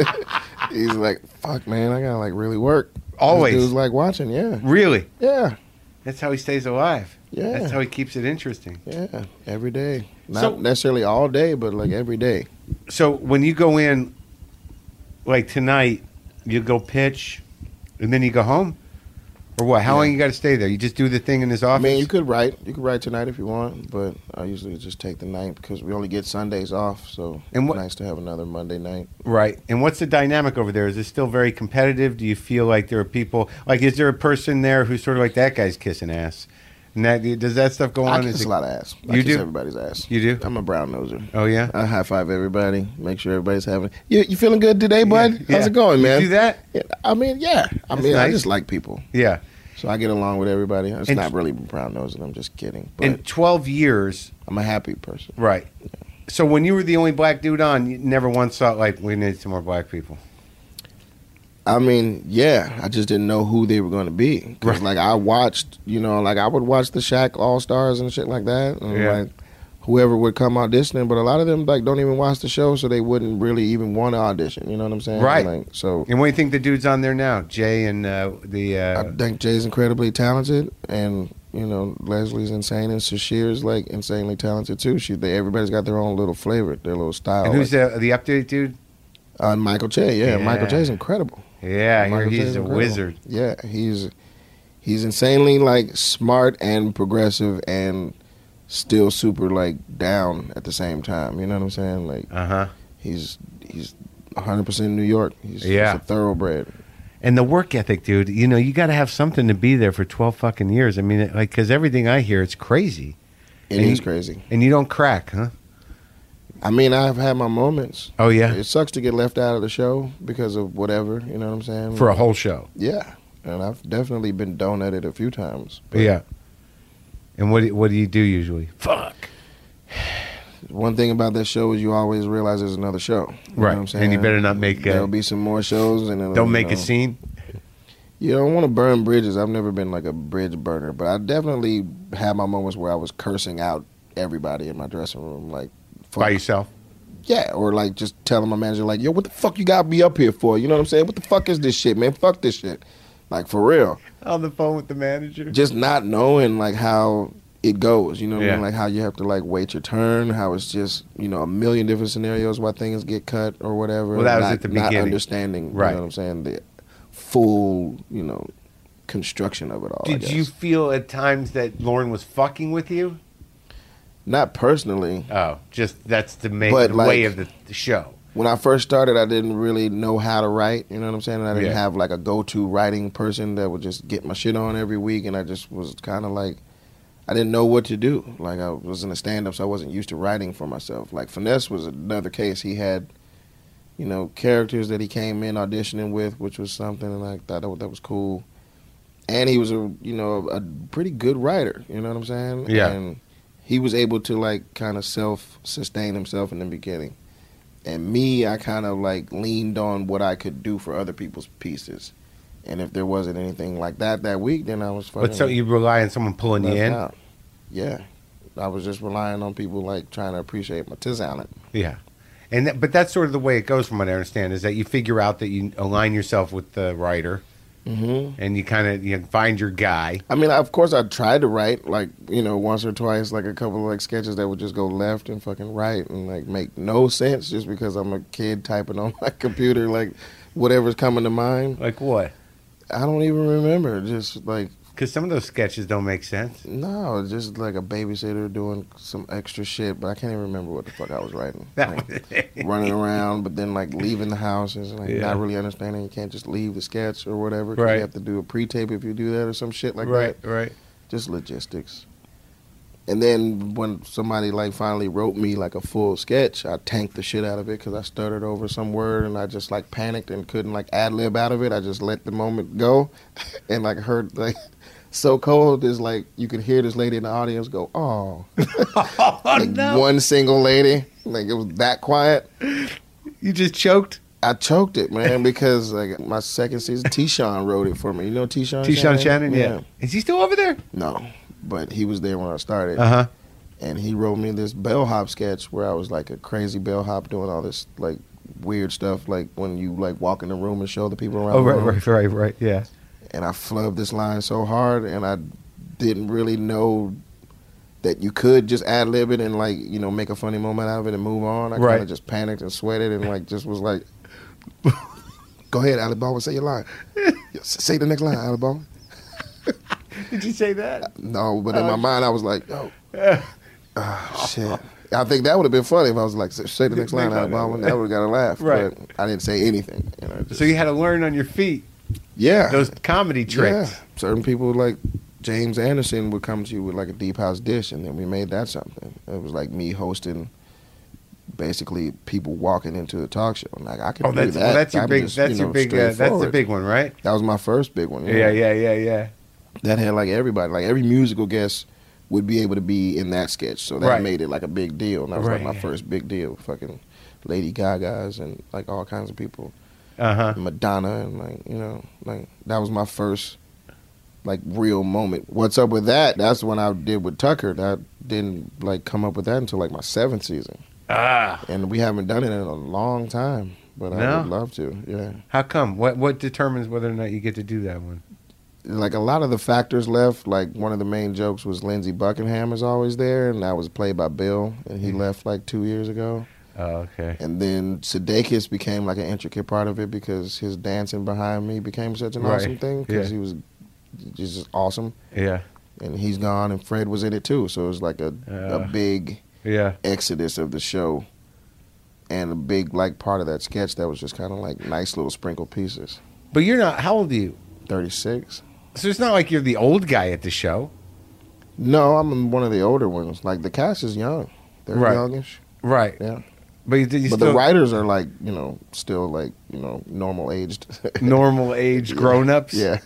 He's like, fuck, man, I gotta really work. Always. This dude's watching, yeah. Really? Yeah. That's how he stays alive. Yeah. That's how he keeps it interesting. Yeah, every day. Not So- necessarily all day, but every day. So when you go in, tonight, you go pitch, and then you go home, or what? How Yeah. long you got to stay there? You just do the thing in his I office. mean, you could write. You could write tonight if you want, but I usually just take the night because we only get Sundays off, so And it's nice to have another Monday night. Right. And what's the dynamic over there? Is it still very competitive? Do you feel like there are people is there a person there who's sort of that guy's kissing ass? And does that stuff go I on? kiss a lot of ass. I You kiss do? everybody's ass. You do? I'm a brown noser. Oh yeah. I high five everybody. Make sure everybody's having. You feeling good today, bud? Yeah. How's it going, man? You do that? Yeah, I mean, yeah. I That's mean, I nice. just like people, Yeah. so I get along with everybody. It's And- not really brown nosing. I'm just kidding. But In 12 years, I'm a happy person. right. So when you were the only black dude on, you never once thought we need some more black people. I mean, yeah, I just didn't know who they were going to be. Because, I watched, I would watch the Shaq All-Stars and shit like that. And, Yeah. whoever would come auditioning. But a lot of them, don't even watch the show, so they wouldn't really even want to audition. You know what I'm saying? Right. So And what do you think the dude's on there now? Jay and I the... think Jay's incredibly talented. And, Leslie's insane. And Sashir's, insanely talented, too. Everybody's got their own little flavor, their little style. and who's the update dude? Michael Che, yeah. Yeah. Michael Che's incredible. Yeah, I hear Michael Che's he's a incredible. wizard. Yeah, he's insanely smart and progressive and still super down at the same time. You know what I'm saying? Uh-huh. He's 100% New York. He's Yeah. a thoroughbred. And the work ethic, dude. You know, you got to have something to be there for 12 fucking years. I mean, like, because everything I hear, it's crazy. It is crazy. And you don't crack, huh? I mean, I've had my moments. Oh, yeah? It sucks to get left out of the show because of whatever, you know what I'm saying? For a whole show. Yeah. And I've definitely been donated a few times. Yeah. And what do you do usually? Fuck. One thing about that show is you always realize there's another show. You know Right. what I'm saying? And you better not make There'll be some more shows. And don't make a scene. You don't want to burn bridges. I've never been like a bridge burner, but I definitely had my moments where I was cursing out everybody in my dressing room. Like, fuck. By yourself? Yeah, or like just telling my manager, like, yo, what the fuck you got me up here for? You know what I'm saying? What the fuck is this shit, man? Fuck this shit. Like, for real. On the phone with the manager? Just not knowing, like, how it goes. You know what I Yeah. mean? Like, how you have to, like, wait your turn, how it's just, you know, a million different scenarios why things get cut or whatever. Well, that was not, at the not beginning. understanding, Right. you know what I'm saying, the full, you know, construction of it all, I Did guess. you feel at times that Lauren was fucking with you? Not personally. Oh, just that's the But, way like, of the show. When I first started, I didn't really know how to write. You know what I'm saying? And I didn't Yeah. have like a go-to writing person that would just get my shit on every week. And I just was kind of like, I didn't know what to do. Like, I was in a stand-up, so I wasn't used to writing for myself. Like, Finesse was another case. He had, you know, characters that he came in auditioning with, which was something, and I thought that was cool. And he was a a pretty good writer. You know what I'm saying? Yeah. And he was able to like kind of self-sustain himself in the beginning. And me, I kind of like leaned on what I could do for other people's pieces. And if there wasn't anything like that week, then I was fucking. But so you rely on someone pulling you left in? out. Yeah, I was just relying on people like trying to appreciate my talent. Yeah. But that's sort of the way it goes, from what I understand, is that you figure out that you align yourself with the writer, and you kind of find your guy. I mean, of course, I tried to write like once or twice, like a couple of like sketches that would just go left and fucking right and like make no sense just because I'm a kid typing on my computer like whatever's coming to mind. Like what? I don't even remember. Just like. Because some of those sketches don't make sense. No, just like a babysitter doing some extra shit, but I can't even remember what the fuck I was writing. Like, running around, but then like leaving the house is like not really understanding. You can't just leave the sketch or whatever. 'Cause you have to do a pre-tape if you do that or some shit like that. Right. Just logistics. And then when somebody like finally wrote me like a full sketch, I tanked the shit out of it because I stuttered over some word and I just like panicked and couldn't like ad-lib out of it. I just let the moment go and like heard like... So Cold is like you could hear this lady in the audience go, "Oh, like no. One single lady, like it was that quiet." You just choked? I choked it, man, because like my second season, T-Shawn wrote it for me. You know T-Shawn? T-Shawn Shannon, yeah. Is he still over there? No, but he was there when I started. Uh-huh. And he wrote me this bellhop sketch where I was like a crazy bellhop doing all this like weird stuff, like when you like walk in the room and show the people around. Oh, the room. right, yeah. And I flubbed this line so hard, and I didn't really know that you could just ad-lib it and, like, make a funny moment out of it and move on. I kind of just panicked and sweated and, like, just was like, go ahead, Alabama, say your line. Say the next line, Alabama. Did you say that? No, but in my mind, I was like, oh, shit. I think that would have been funny if I was like, say the next line, Alabama, and that would have got a laugh. Right. But I didn't say anything. So you had to learn on your feet. Yeah. Those comedy tricks. Yeah. Certain people like James Anderson would come to you with like a deep house dish, and then we made that something. It was like me hosting basically people walking into a talk show. Like I could do that. Well, that's your I'm big. just, That's your big. That's the big one, right? That was my first big one. Yeah. That had like everybody, like every musical guest would be able to be in that sketch. So that made it like a big deal. And that was like my first big deal. Fucking Lady Gaga's and like all kinds of people. Madonna and like that was my first like real moment. What's up with that? That's when I did with Tucker. That didn't like come up with that until like my 7th season. And we haven't done it in a long time, but I would love to. Yeah. How come? What determines whether or not you get to do that one? Like a lot of the factors left. Like one of the main jokes was Lindsey Buckingham is always there, and that was played by Bill, and he left like 2 years ago. Oh, okay. And then Sudeikis became like an intricate part of it because his dancing behind me became such an awesome thing because he was just awesome. Yeah. And he's gone, and Fred was in it too. So it was like a big exodus of the show, and a big like part of that sketch that was just kind of like nice little sprinkle pieces. But you're not. How old are you? 36. So it's not like you're the old guy at the show. No, I'm one of the older ones. Like the cast is young. They're Right. youngish. Right. Yeah. But you But still the writers are like, still like, normal aged. normal age grown-ups. Yeah.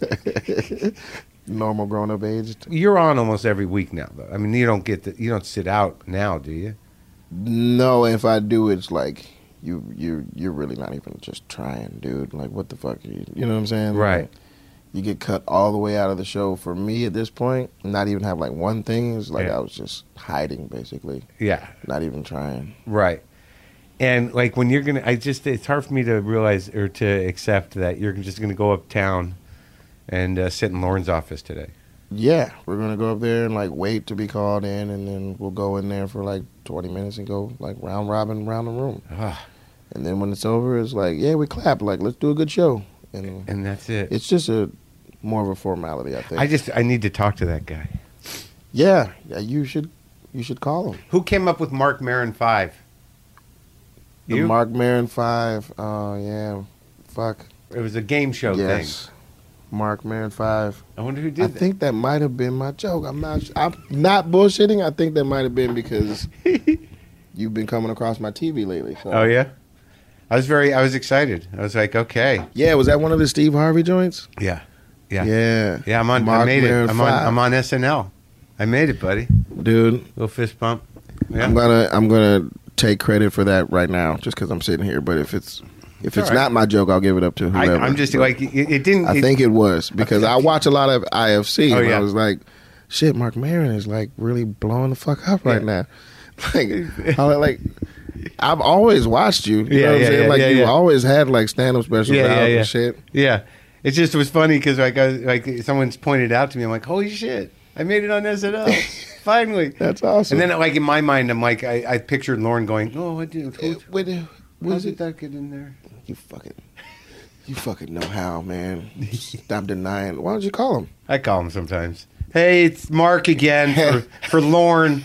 Normal grown up aged. You're on almost every week now, though. I mean, you don't sit out now, do you? No, if I do, it's like you're really not even just trying, dude. Like, what the fuck are you? You know what I'm saying? Right. Like, you get cut all the way out of the show. For me, at this point, not even have like one thing. It's like Yeah. I was just hiding, basically. Yeah. Not even trying. Right. And like when you're gonna, it's hard for me to realize or to accept that you're just gonna go uptown and sit in Lauren's office today. Yeah, we're gonna go up there and like wait to be called in, and then we'll go in there for like 20 minutes and go like round robin around the room. Ah. And then when it's over, it's like, yeah, we clap. Like, let's do a good show. And that's it. It's just more of a formality, I think. I need to talk to that guy. Yeah, you should call him. Who came up with Mark Maron 5? The You? Mark Maron 5. Oh, yeah. Fuck. It was a game show Yes. Mark Maron 5. I wonder who did I that. think that might have been my joke. I'm not bullshitting. I think that might have been because you've been coming across my TV lately. So. Oh yeah, I was excited. I was like, okay, Yeah, was that one of the Steve Harvey joints? yeah. Yeah. I'm on. I Mark made it. Maron I'm 5. on SNL. I made it, buddy. Dude, Little fist bump. Yeah. I'm gonna take credit for that right now, just because I'm sitting here. But if it's all right. not my joke, I'll give it up to whoever. I'm just But like it didn't. I think it was because I watch a lot of IFC, Oh, and yeah. I was like, shit, Mark Maron is like really blowing the fuck up right now. Like I've always watched you. You know what I'm saying? Like you always had like stand up specials out and shit. Yeah, it just was funny because like someone's pointed out to me. I'm like, holy shit, I made it on SNL. Finally. That's awesome. And then like in my mind, I'm like, I pictured Lauren going, oh, what did How did that get in there? You fucking know how, man. Stop denying. Why don't you call him? I call him sometimes. Hey, it's Mark again for Lauren.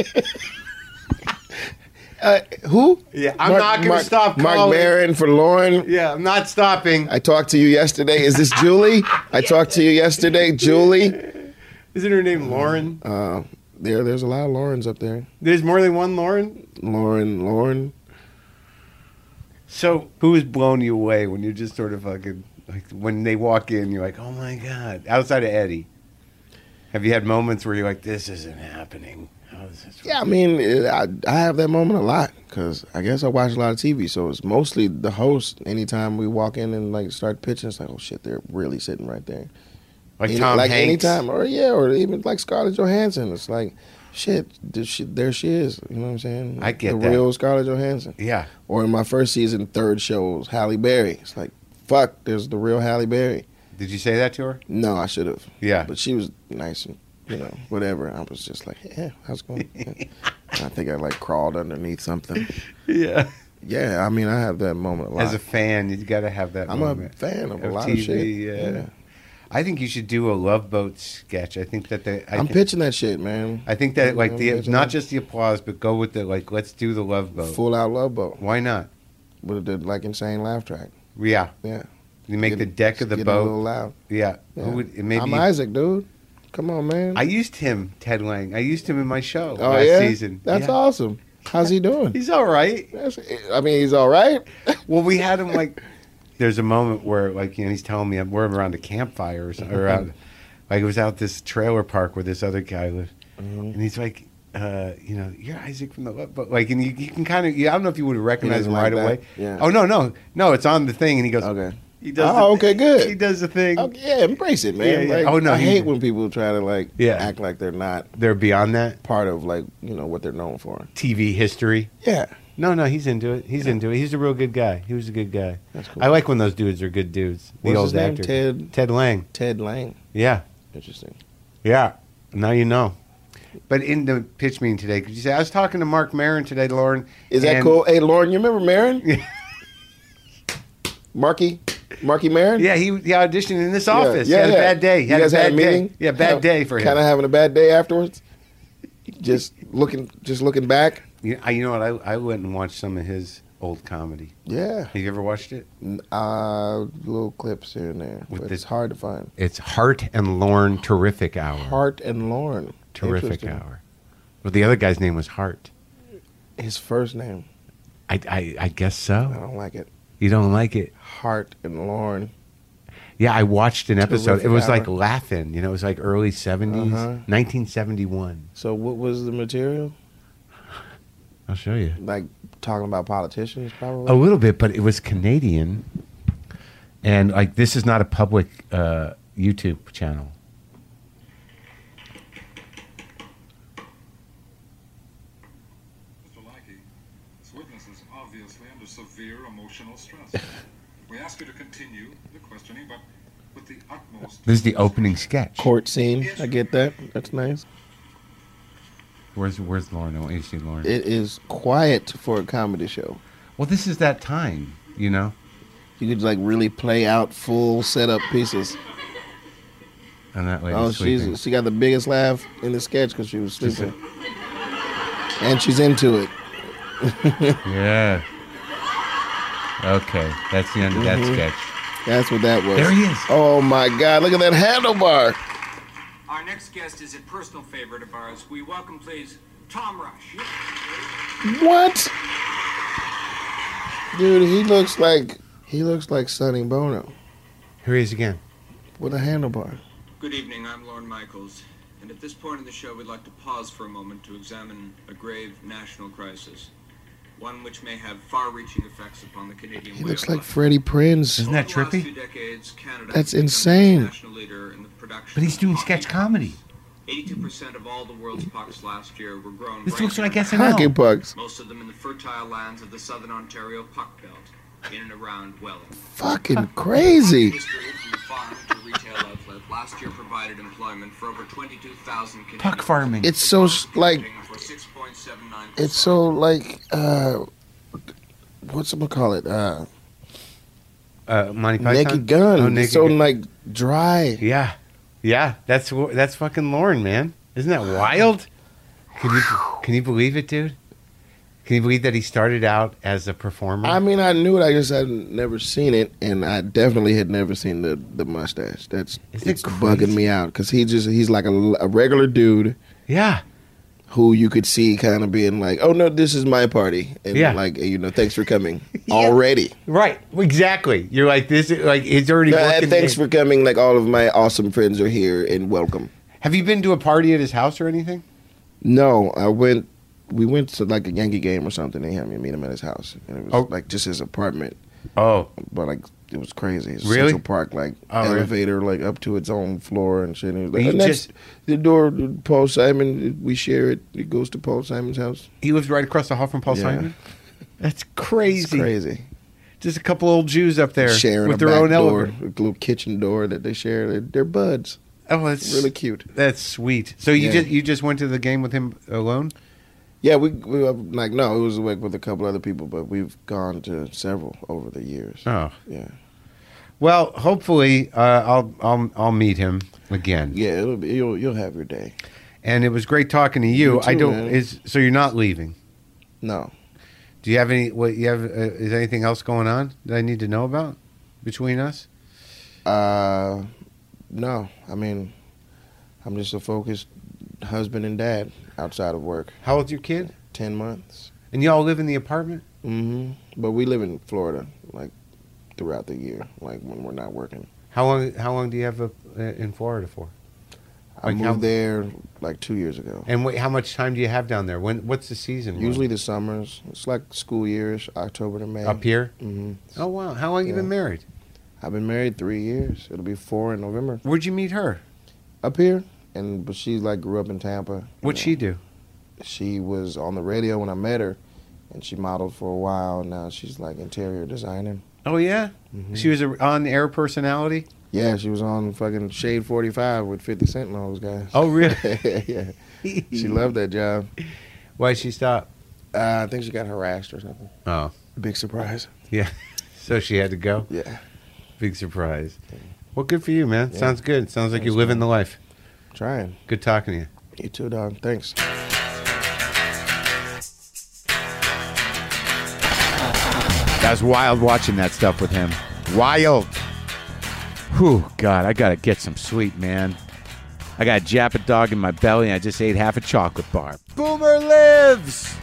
Who? Yeah, I'm not going to stop Mark calling. Maron for Lauren. Yeah, I'm not stopping. I talked to you yesterday. Is this Julie? I talked to you yesterday, Julie. Isn't her name Lauren? There's a lot of Laurens up there. There's more than one Lauren? Lauren. So, who has blown you away when you're just sort of fucking, like, when they walk in, you're like, oh my God. Outside of Eddie, have you had moments where you're like, this isn't happening? How is this? Yeah, I mean, I have that moment a lot because I guess I watch a lot of TV, so it's mostly the host. Anytime we walk in and like start pitching, it's like, oh shit, they're really sitting right there. Like Tom like Hanks? anytime, or even like Scarlett Johansson. It's like, shit, there she is. You know what I'm saying? I get the that. real Scarlett Johansson. Yeah. Or in my first season, third show was Halle Berry. It's like, fuck, there's the real Halle Berry. Did you say that to her? No, I should have. Yeah. But she was nice and, whatever. I was just like, yeah, how's it going? Yeah. I think I like crawled underneath something. Yeah. Yeah, I mean, I have that moment a lot. As a fan, you got to have that I'm moment. a fan of a lot TV, of shit. Yeah. I think you should do a Love Boat sketch. I think that I'm pitching that shit, man. I think that like I'm the pitching not that. just the applause, but go with the like. Let's do the Love Boat. Full out Love Boat Why not? with the like insane laugh track. Yeah. Yeah. You make the deck of the Getting a little boat. loud. Yeah. Yeah. Who would maybe? I'm Isaac, dude. Come on, man. I used him, Ted Lang. I used him in my show oh last yeah, season. that's Yeah. awesome. How's he doing? He's all right. I mean, he's all right. Well, we had him like. There's a moment where like he's telling me we're around a campfire or something, or out, like it was out this trailer park where this other guy lived, and he's like, you're Isaac from the Love Boat, like, and you can kind of, I don't know if you would recognize him doesn't like right that? away. Yeah. Oh no, it's on the thing, and he goes, Okay. He does. Oh, okay, good. He does the thing. Okay, yeah, embrace it, man. Yeah, yeah. Like, Oh, no, I he- hate when people try to like Yeah. act like they're not They're beyond that part of like what they're known for. TV history. Yeah, No, he's into it. He's into it. He's a real good guy. He was a good guy. that's cool. I like when those dudes are good dudes. The What's old his name? actor. Ted Lang. Ted Lang. Yeah. Interesting. Yeah. Now you know. But in the pitch meeting today, could you say, I was talking to Mark Maron today, Lauren. Is that and- cool? Hey, Lauren, you remember Maron? Marky Maron? Yeah, he auditioned in this office. Yeah, he had yeah. a bad day. He You had guys a had bad a meeting? day. Yeah, bad day for him. Kind of having a bad day afterwards. Just looking back. You know what? I went and watched some of his old comedy. Yeah. Have you ever watched it? Little clips here and there. But it's hard to find. It's Hart and Lorne Terrific Hour. Hart and Lorne. Terrific Hour. Well, the other guy's name was Hart. His first name. I guess so. I don't like it. You don't like it? Hart and Lorne. Yeah, I watched an episode. Terrific It was Hour. like laughing. It was like early 70s, 1971. So what was the material? I'll show you. Like talking about politicians, probably? A little bit, but it was Canadian. And like this is not a public YouTube channel. Mr. Lackey, this witness is obviously under severe emotional stress. We ask you to continue the questioning, but with the utmost... This is the opening sketch. Court scene. I get that. That's nice. Where's Lauren? I want you to see Lauren. It is quiet for a comedy show. Well, this is that time, you know? You could like really play out full setup pieces. And that lady's Oh, sleeping. she got the biggest laugh in the sketch because she was sleeping. And she's into it. Yeah. Okay, that's the end of that sketch. That's what that was. There he is. Oh my God, look at that handlebar. Our next guest is a personal favorite of ours. We welcome, please, Tom Rush. What? Dude, he looks like Sonny Bono Here he is again. with a handlebar. Good evening, I'm Lorne Michaels. And at this point in the show, we'd like to pause for a moment to examine a grave national crisis. One which may have far-reaching effects upon the Canadian He way looks of like life. Freddie Prinze. Isn't that Over the last trippy? few decades, Canada That's has become insane. the national leader in the production But he's of doing hockey sketch pucks. comedy. 82% of all the world's pucks last year were grown This right looks here like in SNL. Hockey pucks. most of them in the fertile lands of the southern Ontario puck belt, in and around Welland. Fucking crazy. History from the farm to retail outlet last year provided employment for over 22,000 Canadians. Puck farming. It's so like, For 6.79%. it's so like, what's it call it? Monty Python? Naked Gun. Oh, It's Naked so Gun. like dry. Yeah. Yeah, that's fucking Lauren, man. Isn't that wild? Can you believe it, dude? Can you believe that he started out as a performer? I mean, I knew it. I just had never seen it, and I definitely had never seen the mustache. It's bugging me out because he's like a regular dude yeah. who you could see kind of being like, oh no, this is my party, and Yeah. like thanks for coming already. Right. Exactly. You're like this. Like it's already working. Thanks for coming. Like all of my awesome friends are here and welcome. Have you been to a party at his house or anything? No, we went to like a Yankee game or something. They had me meet him at his house, and it was like just his apartment. Oh. But like it was crazy. It's Really? Central Park, like really? elevator, like up to its own floor and shit. And it was like, He and that's just- the door. Paul Simon, we share it. It goes to Paul Simon's house. He lives right across the hall from Paul Yeah. Simon? That's It's crazy. crazy. Just a couple old Jews up there Sharing with a their back own door, elevator. a little kitchen door that they share. They're buds. Oh, that's Really cute. That's sweet. So you Yeah. you just went to the game with him alone? Yeah, we like no, it was like with a couple other people, but we've gone to several over the years. Oh. Yeah, Well, hopefully I'll meet him again. yeah, it'll be you'll have your day. And it was great talking to you. You too, I don't man. so you're not leaving. No, Do you have any what you have is there anything else going on that I need to know about between us? no. I mean, I'm just a focused husband and dad outside of work. How old's your kid? 10 months. And you all live in the apartment? Mm-hmm. But we live in Florida, like throughout the year, like when we're not working. How long do you have in Florida for? I Like moved there like 2 years ago. And how much time do you have down there? What's the season? Usually the summers. It's like school years, October to May. up here? Mm-hmm. Oh wow! How long you been Yeah. married? I've been married 3 years. It'll be 4 in November. Where'd you meet her? Up here, but she like grew up in Tampa. What'd she do? She was on the radio when I met her, and she modeled for a while. Now she's like interior designing. Oh yeah, she was an on-air personality. Yeah, she was on fucking Shade 45 with 50 Cent and all those guys. Oh really? yeah, she loved that job. Why'd she stop? I think she got harassed or something. Oh Big surprise. yeah, so she had to go. Yeah, Big surprise. Well, good for you, man. Yeah. Sounds good. Sounds like Thanks, you're living man. the life. trying. Good talking to you. You too, dog. Thanks. That was wild watching that stuff with him. Wild. Whew, God, I gotta get some sweet, man. I got a Jappa dog in my belly, and I just ate half a chocolate bar. Boomer lives!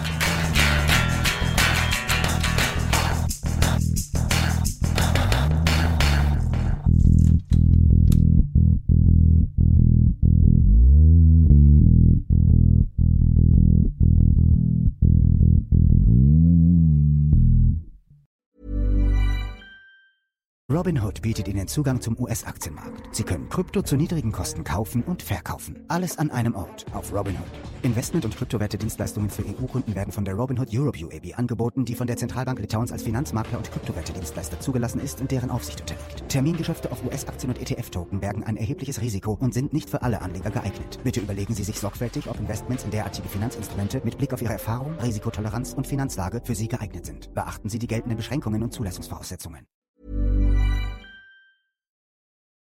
Robinhood bietet Ihnen Zugang zum US-Aktienmarkt. Sie können Krypto zu niedrigen Kosten kaufen und verkaufen. Alles an einem Ort auf Robinhood. Investment- und Kryptowerte-Dienstleistungen für EU-Kunden werden von der Robinhood Europe UAB angeboten, die von der Zentralbank Litauens als Finanzmakler und Kryptowerte-Dienstleister zugelassen ist und deren Aufsicht unterliegt. Termingeschäfte auf US-Aktien und ETF-Token bergen ein erhebliches Risiko und sind nicht für alle Anleger geeignet. Bitte überlegen Sie sich sorgfältig, ob Investments in derartige Finanzinstrumente mit Blick auf Ihre Erfahrung, Risikotoleranz und Finanzlage für Sie geeignet sind. Beachten Sie die geltenden Beschränkungen und Zulassungsvoraussetzungen.